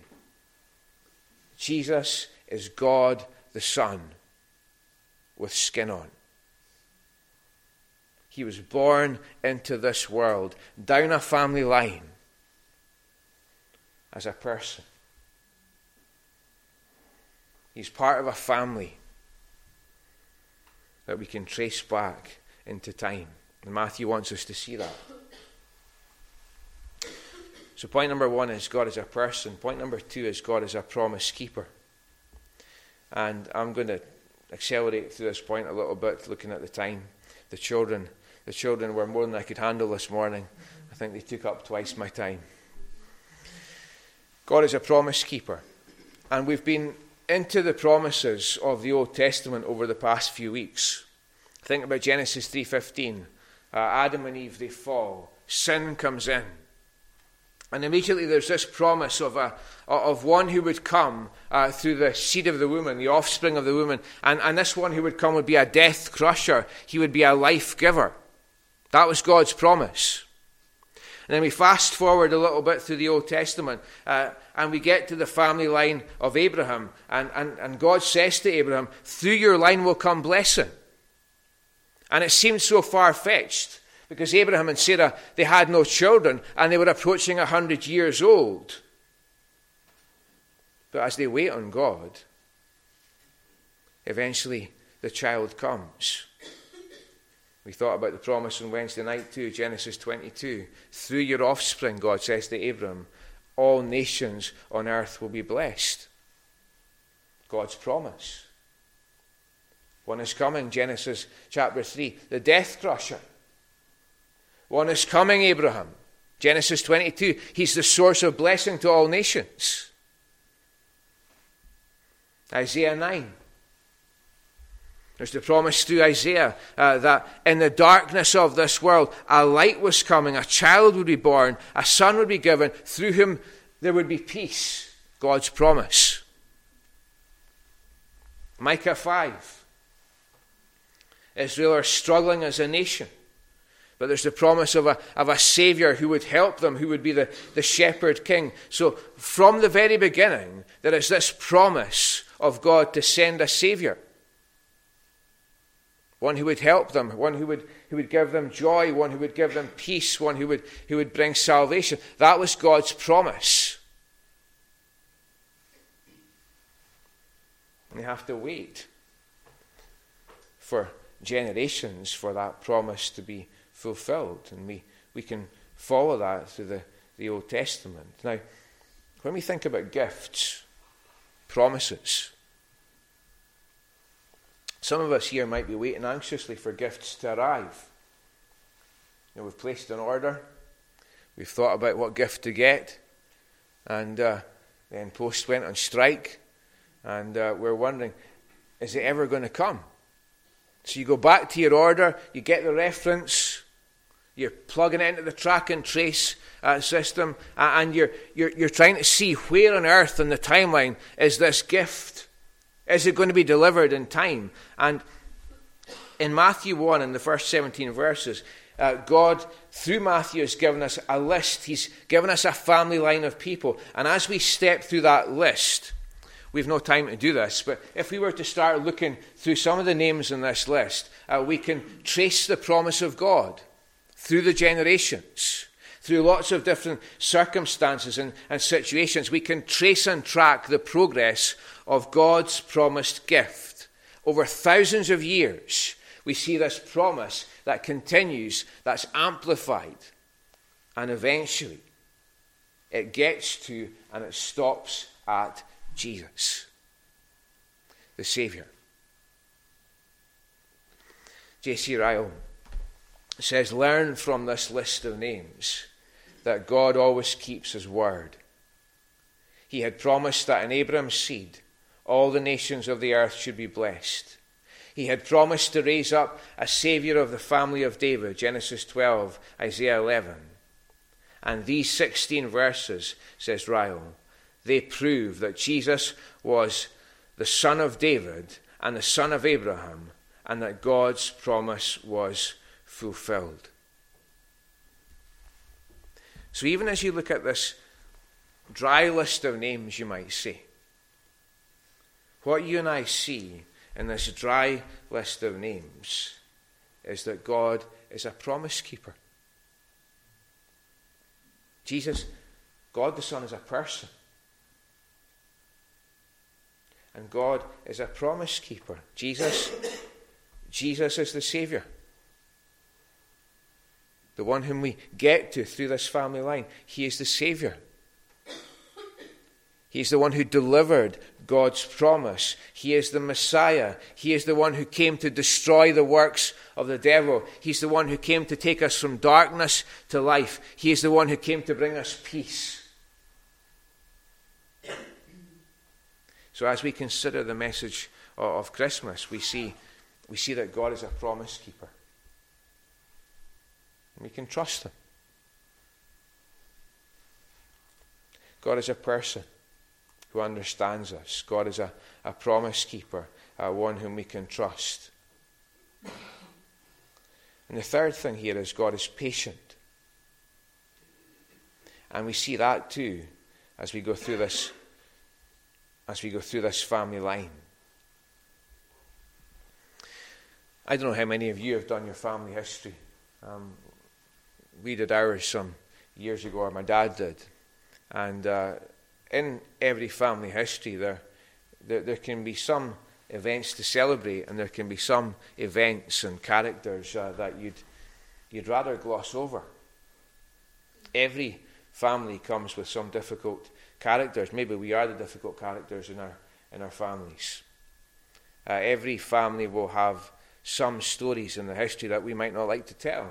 Jesus is God the Son with skin on. He was born into this world, down a family line, as a person. He's part of a family that we can trace back into time. And Matthew wants us to see that. So point number one is God is a person. Point number two is God is a promise keeper. And I'm going to accelerate through this point a little bit, looking at the time. The children, the children were more than I could handle this morning. I think they took up twice my time. God is a promise keeper. And we've been into the promises of the Old Testament over the past few weeks. Think about Genesis three fifteen. Uh, Adam and Eve, they fall. Sin comes in. And immediately there's this promise of a of one who would come uh, through the seed of the woman, the offspring of the woman. And, and this one who would come would be a death crusher. He would be a life giver. That was God's promise. And then we fast forward a little bit through the Old Testament, uh, and we get to the family line of Abraham. And, and, and God says to Abraham, through your line will come blessing. And it seems so far-fetched, because Abraham and Sarah, they had no children, and they were approaching a hundred years old. But as they wait on God, eventually the child comes. We thought about the promise on Wednesday night too, Genesis twenty-two. Through your offspring, God says to Abraham, all nations on earth will be blessed. God's promise. One is coming, Genesis chapter three, the death crusher. One is coming, Abraham. Genesis twenty-two, he's the source of blessing to all nations. Isaiah nine. There's the promise through Isaiah uh, that in the darkness of this world, a light was coming, a child would be born, a son would be given, through whom there would be peace. God's promise. Micah five. Israel are struggling as a nation, but there's the promise of a, of a Savior who would help them, who would be the, the shepherd king. So from the very beginning, there is this promise of God to send a Savior. One who would help them, one who would, who would give them joy, one who would give them peace, one who would, who would bring salvation. That was God's promise. And they have to wait for generations for that promise to be fulfilled. And we, we can follow that through the, the Old Testament. Now, when we think about gifts, promises, some of us here might be waiting anxiously for gifts to arrive. You know, we've placed an order. We've thought about what gift to get. And uh, then Post went on strike. And uh, we're wondering, is it ever going to come? So you go back to your order. You get the reference. You're plugging it into the track and trace uh, system. Uh, and you're, you're, you're trying to see where on earth in the timeline is this gift. Is it going to be delivered in time? And in Matthew one, in the first seventeen verses, uh, God, through Matthew, has given us a list. He's given us a family line of people. And as we step through that list, we've no time to do this, but if we were to start looking through some of the names in this list, uh, we can trace the promise of God through the generations. Through lots of different circumstances and, and situations, we can trace and track the progress of God's promised gift. Over thousands of years, we see this promise that continues, that's amplified, and eventually it gets to and it stops at Jesus, the Savior. J C Ryle says, learn from this list of names that God always keeps his word. He had promised that in Abraham's seed, all the nations of the earth should be blessed. He had promised to raise up a Savior of the family of David, Genesis twelve, Isaiah eleven. And these sixteen verses, says Ryle, they prove that Jesus was the son of David and the son of Abraham, and that God's promise was fulfilled. So even as you look at this dry list of names, you might say, what you and I see in this dry list of names is that God is a promise keeper. Jesus, God the Son, is a person. And God is a promise keeper. Jesus, Jesus is the Saviour. The one whom we get to through this family line. He is the Saviour. He is the one who delivered God's promise. He is the Messiah. He is the one who came to destroy the works of the devil. He's the one who came to take us from darkness to life. He is the one who came to bring us peace. So as we consider the message of Christmas, we see, we see that God is a promise keeper. And we can trust him. God is a person who understands us. God is a, a promise keeper, uh, one whom we can trust. And the third thing here is God is patient. And we see that too as we go through this as we go through this family line. I don't know how many of you have done your family history. Um, we did ours some years ago, or my dad did. And uh, in every family history, there, there there can be some events to celebrate, and there can be some events and characters uh, that you'd you'd rather gloss over. Every family comes with some difficult characters. Maybe we are the difficult characters in our in our families. Uh, every family will have some stories in the history that we might not like to tell.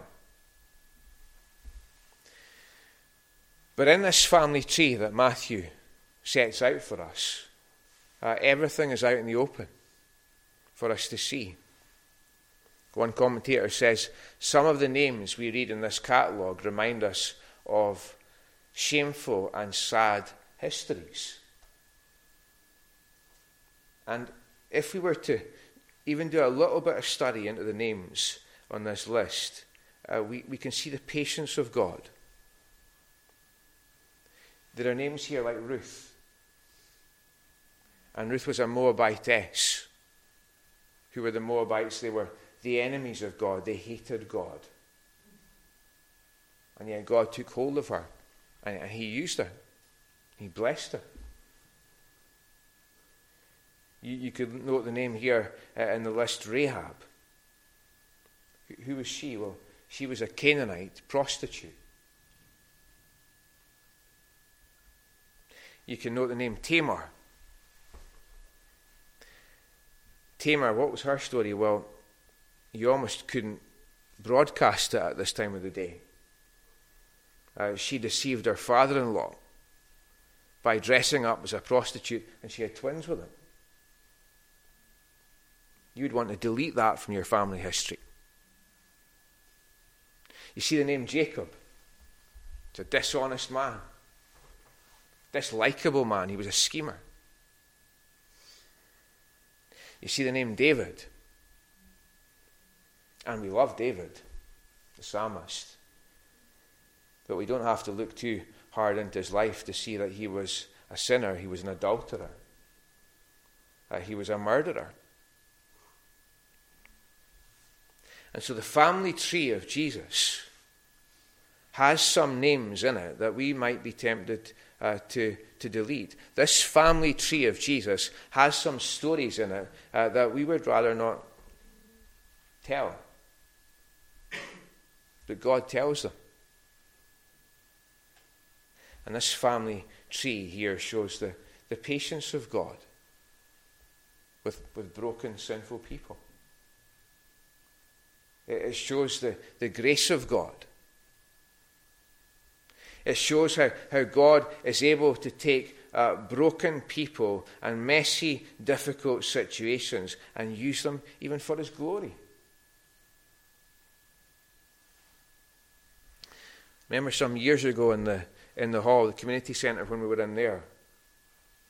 But in this family tree that Matthew sets out for us, uh, everything is out in the open for us to see. One commentator says, some of the names we read in this catalogue remind us of shameful and sad histories. And if we were to even do a little bit of study into the names on this list, uh, we, we can see the patience of God. There are names here like Ruth. And Ruth was a Moabitess. Who were the Moabites? They were the enemies of God. They hated God. And yet God took hold of her. And he used her. He blessed her. You, you could note the name here uh, in the list, Rahab. Who, who was she? Well, she was a Canaanite prostitute. You can note the name Tamar. Tamar, what was her story? Well, you almost couldn't broadcast it at this time of the day. Uh, she deceived her father-in-law by dressing up as a prostitute, and she had twins with him. You'd want to delete that from your family history. You see the name Jacob. It's a dishonest man. Dislikable man. He was a schemer. You see the name David. And we love David, the psalmist. But we don't have to look too hard into his life to see that he was a sinner. He was an adulterer. Uh, he was a murderer. And so the family tree of Jesus has some names in it that we might be tempted uh, to, to delete. This family tree of Jesus has some stories in it uh, that we would rather not tell. But God tells them. And this family tree here shows the, the patience of God with, with broken, sinful people. It, it shows the, the grace of God. It shows how, how God is able to take uh, broken people and messy, difficult situations and use them even for his glory. Remember some years ago in the in the hall, the community centre, when we were in there,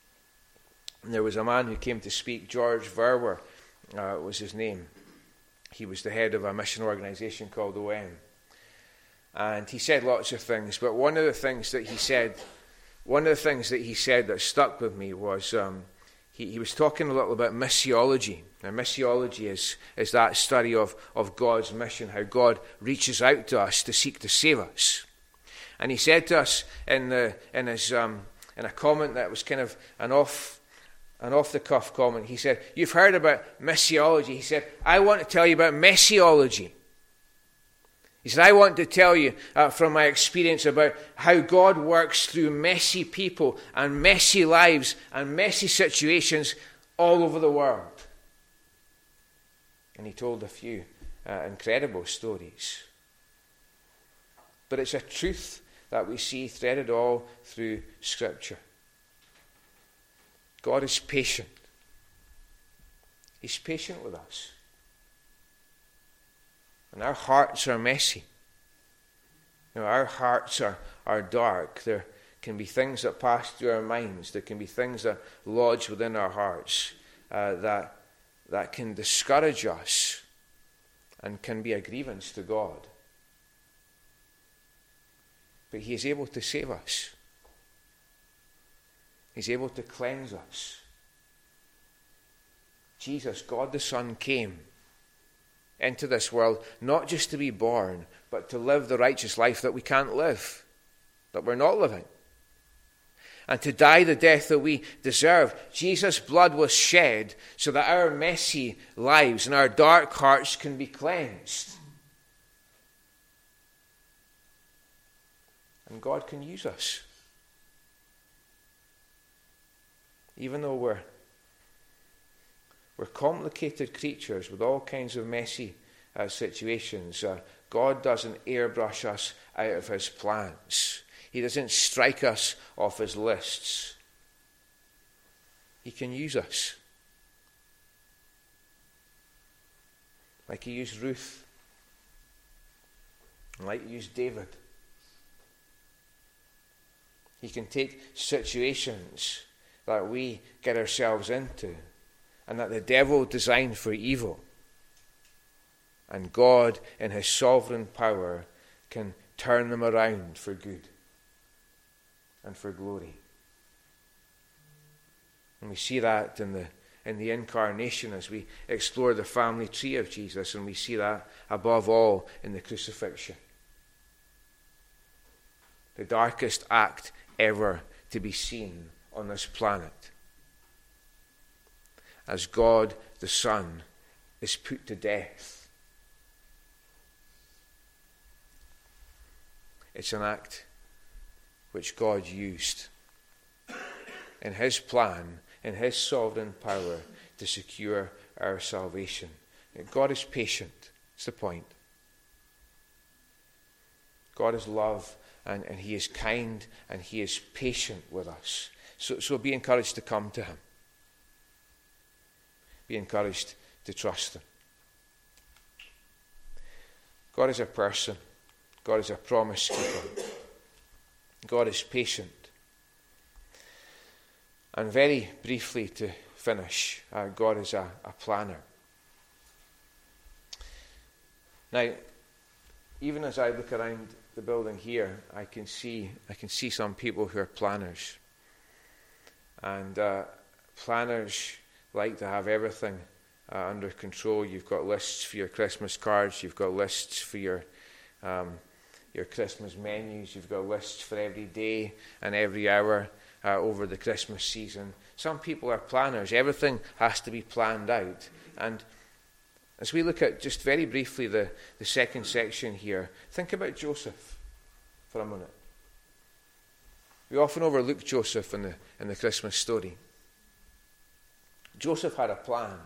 and there was a man who came to speak. George Verwer uh, was his name. He was the head of a mission organization called O M. And he said lots of things, but one of the things that he said, one of the things that he said that stuck with me was um, he, he was talking a little about missiology. Now, missiology is, is that study of, of God's mission, how God reaches out to us to seek to save us. And he said to us in the in his um, in a comment that was kind of an off an off the cuff comment. He said, "You've heard about missiology." He said, "I want to tell you about messiology." He said, "I want to tell you uh, from my experience about how God works through messy people and messy lives and messy situations all over the world." And he told a few uh, incredible stories. But it's a truth that we see threaded all through Scripture. God is patient. He's patient with us. And our hearts are messy. You know, our hearts are, are dark. There can be things that pass through our minds. There can be things that lodge within our hearts uh, that, that can discourage us and can be a grievance to God. But he is able to save us. He's able to cleanse us. Jesus, God the Son, came into this world not just to be born, but to live the righteous life that we can't live, that we're not living, and to die the death that we deserve. Jesus' blood was shed so that our messy lives and our dark hearts can be cleansed. And God can use us. Even though we're, we're complicated creatures with all kinds of messy uh, situations, uh, God doesn't airbrush us out of his plans. He doesn't strike us off his lists. He can use us. Like he used Ruth. And like he used David. He can take situations that we get ourselves into and that the devil designed for evil, and God in his sovereign power can turn them around for good and for glory. And we see that in the in the incarnation as we explore the family tree of Jesus, and we see that above all in the crucifixion. The darkest act ever to be seen on this planet, as God the Son is put to death. It's an act which God used in his plan, in his sovereign power, to secure our salvation. God is patient. That's the point. God is love. And, and he is kind and he is patient with us. So, so be encouraged to come to him. Be encouraged to trust him. God is a person. God is a promise keeper. God is patient. And very briefly to finish, uh, God is a, a planner. Now, even as I look around the building here, I can see I can see some people who are planners, and uh, planners like to have everything uh, under control. You've got lists for your Christmas cards, you've got lists for your um, your Christmas menus, you've got lists for every day and every hour uh, over the Christmas season. Some people are planners. Everything has to be planned out. And as we look at just very briefly the, the second section here, think about Joseph for a minute. We often overlook Joseph in the, in the Christmas story. Joseph had a plan.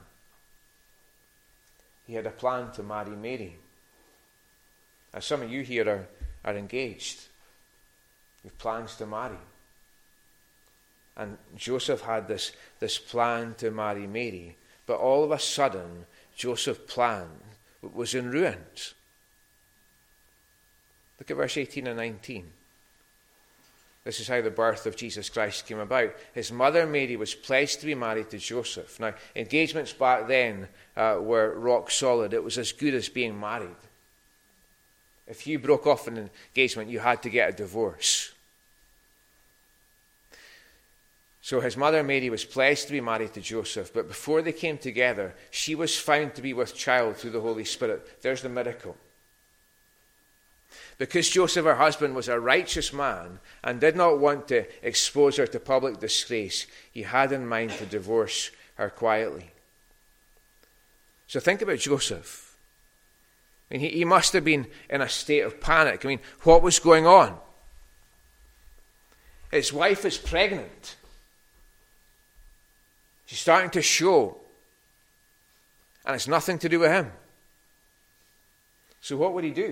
He had a plan to marry Mary. As some of you here are, are engaged, you have plans to marry. And Joseph had this, this plan to marry Mary, but all of a sudden, Joseph's plan was in ruins. Look at verse eighteen and nineteen. This is how the birth of Jesus Christ came about. His mother Mary was pledged to be married to Joseph. Now, engagements back then uh, were rock solid. It was as good as being married. If you broke off an engagement, you had to get a divorce. So his mother Mary was pledged to be married to Joseph, but before they came together, she was found to be with child through the Holy Spirit. There's the miracle. Because Joseph, her husband, was a righteous man and did not want to expose her to public disgrace, he had in mind to divorce her quietly. So think about Joseph. I mean, he, he must have been in a state of panic. I mean, what was going on? His wife is pregnant. She's starting to show. And it's nothing to do with him. So what would he do?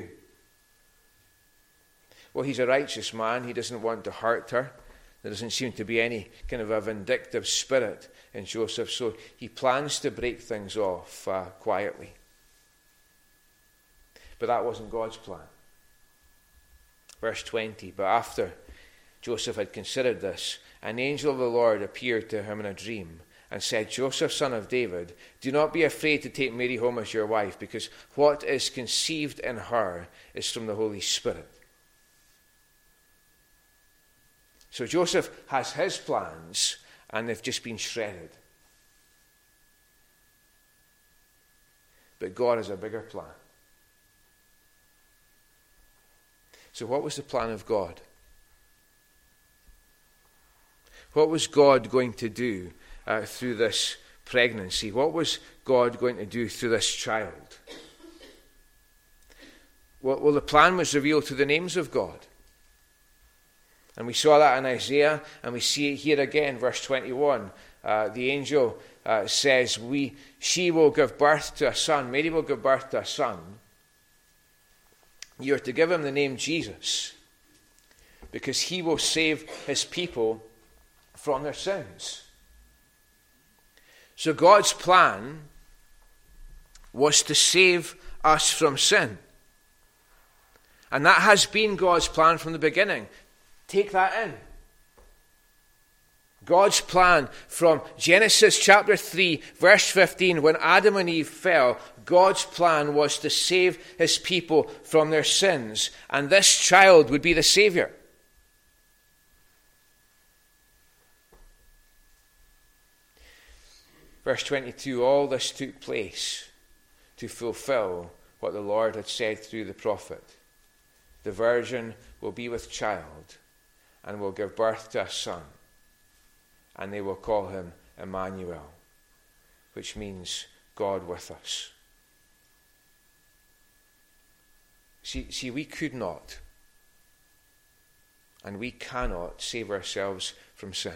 Well, he's a righteous man. He doesn't want to hurt her. There doesn't seem to be any kind of a vindictive spirit in Joseph. So he plans to break things off uh, quietly. But that wasn't God's plan. Verse twenty, but after Joseph had considered this, an angel of the Lord appeared to him in a dream and said, Joseph, son of David, do not be afraid to take Mary home as your wife, because what is conceived in her is from the Holy Spirit. So Joseph has his plans, and they've just been shredded. But God has a bigger plan. So what was the plan of God? What was God going to do uh, through this pregnancy? What was God going to do through this child? Well, well, the plan was revealed through the names of God. And we saw that in Isaiah, and we see it here again, verse twenty-one. Uh, the angel uh, says, "We, she will give birth to a son." Mary will give birth to a son. You are to give him the name Jesus, because he will save his people from their sins. So God's plan was to save us from sin. And that has been God's plan from the beginning. Take that in. God's plan from Genesis chapter three, verse fifteen, when Adam and Eve fell, God's plan was to save his people from their sins. And this child would be the Savior. Verse twenty-two, all this took place to fulfill what the Lord had said through the prophet. The virgin will be with child and will give birth to a son, and they will call him Emmanuel, which means God with us. See, see, we could not, and we cannot save ourselves from sin.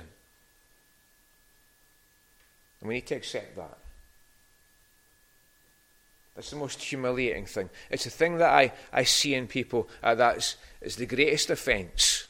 And we need to accept that. That's the most humiliating thing. It's the thing that I, I see in people uh, that is, is the greatest offence.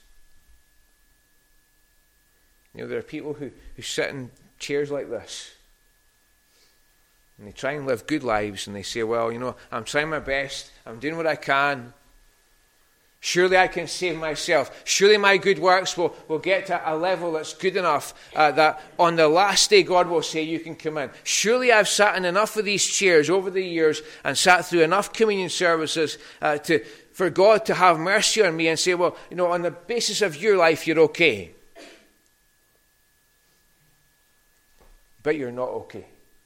You know, there are people who, who sit in chairs like this, and they try and live good lives, and they say, well, you know, I'm trying my best, I'm doing what I can. Surely I can save myself. Surely my good works will, will get to a level that's good enough uh, that on the last day God will say you can come in. Surely I've sat in enough of these chairs over the years and sat through enough communion services uh, to for God to have mercy on me and say, well, you know, on the basis of your life, you're okay. But you're not okay.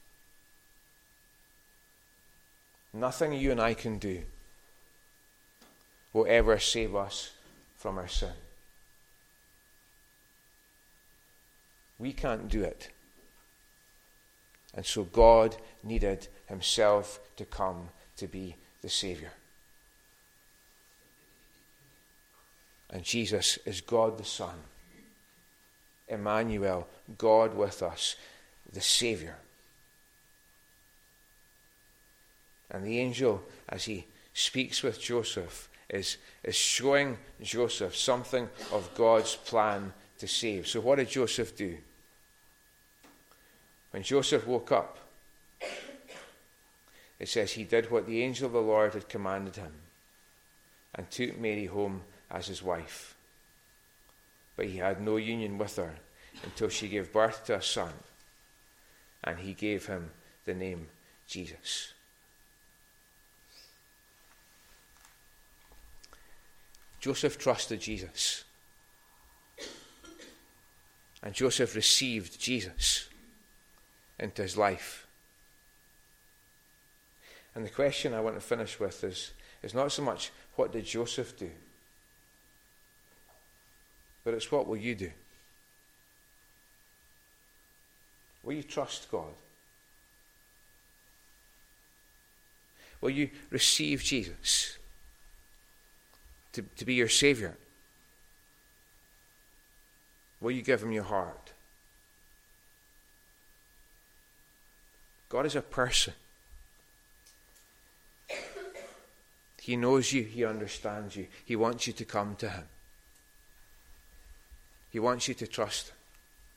Nothing you and I can do will ever save us from our sin. We can't do it. And so God needed himself to come to be the Savior. And Jesus is God the Son. Emmanuel, God with us, the Savior. And the angel, as he speaks with Joseph, is, is showing Joseph something of God's plan to save. So what did Joseph do? When Joseph woke up, it says he did what the angel of the Lord had commanded him and took Mary home as his wife. but he had no union with her until she gave birth to a son, and he gave him the name Jesus. Joseph trusted Jesus, and Joseph received Jesus into his life. And the question I want to finish with is, is not so much what did Joseph do, but it's what will you do? Will you trust God? Will you receive Jesus to, to be your Savior? Will you give him your heart? God is a person. He knows you. He understands you. He wants you to come to him. He wants you to trust him.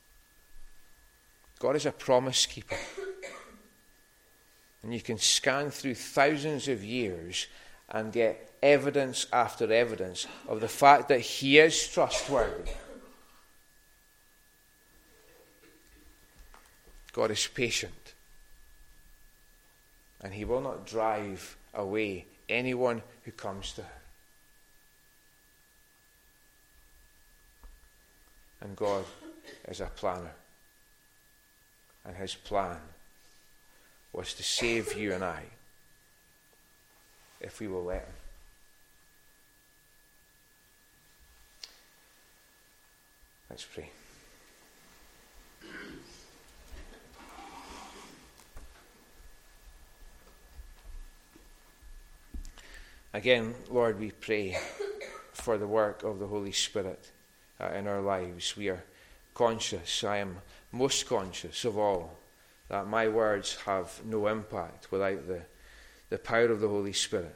God is a promise keeper. And you can scan through thousands of years and get evidence after evidence of the fact that he is trustworthy. God is patient. And he will not drive away anyone who comes to him. And God is a planner. And his plan was to save you and I if we will let him. Let's pray. Again, Lord, we pray for the work of the Holy Spirit uh, in our lives. We are conscious, I am most conscious of all, that my words have no impact without the, the power of the Holy Spirit.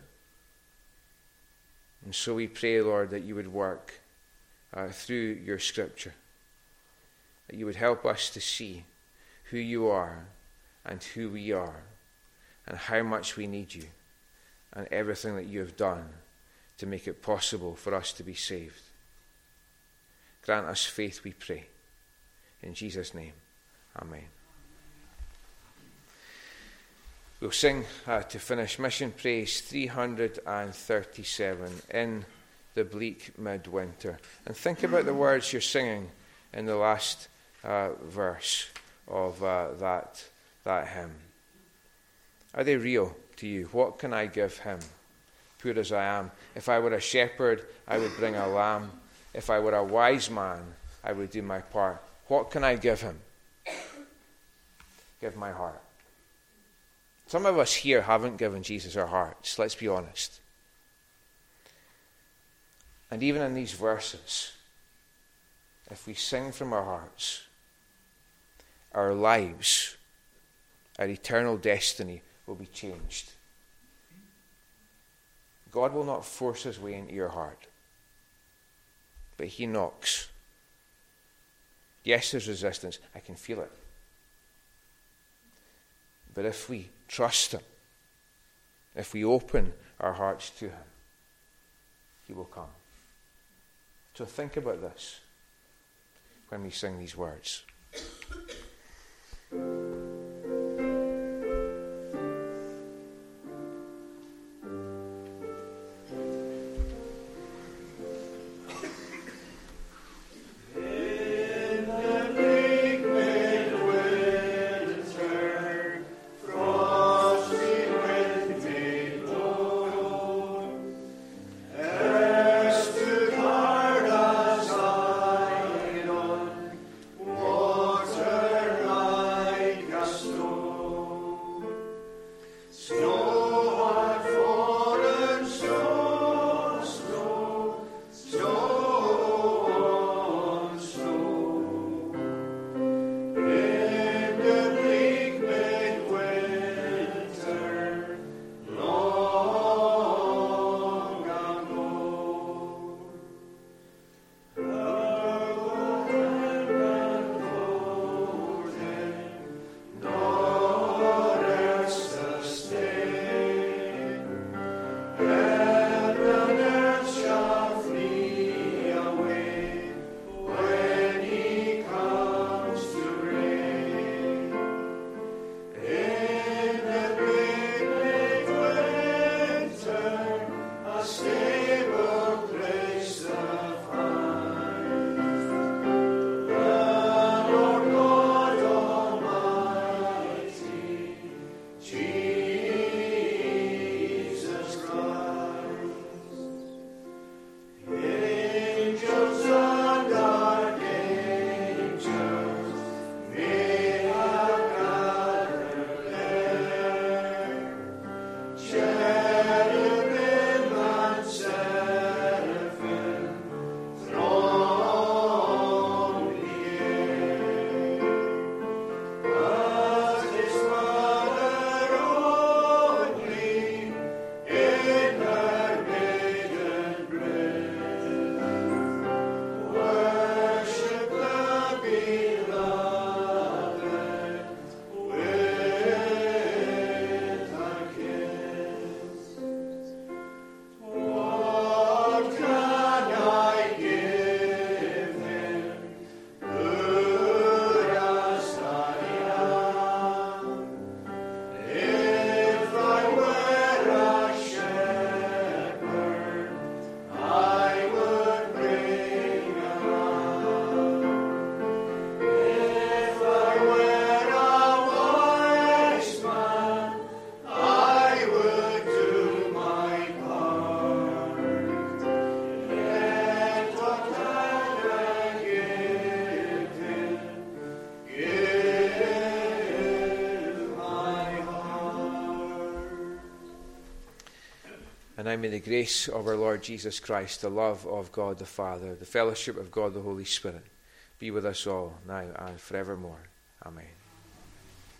And so we pray, Lord, that you would work uh, through your Scripture, that you would help us to see who you are and who we are and how much we need you and everything that you have done to make it possible for us to be saved. Grant us faith, we pray. In Jesus' name, amen. We'll sing uh, to finish Mission Praise three hundred thirty-seven, In the Bleak Midwinter. And think about the words you're singing in the last uh, verse of uh, that, that hymn. Are they real to you? What can I give him, poor as I am? If I were a shepherd, I would bring a lamb. If I were a wise man, I would do my part. What can I give him? Give my heart. Some of us here haven't given Jesus our hearts, let's be honest. And even in these verses, if we sing from our hearts, our lives, our eternal destiny will be changed. God will not force his way into your heart, but he knocks. Yes, there's resistance. I can feel it. But if we trust him, if we open our hearts to him, he will come. So think about this when we sing these words. now may the grace of our Lord Jesus Christ, the love of God the Father, the fellowship of God the Holy Spirit be with us all now and forevermore. Amen.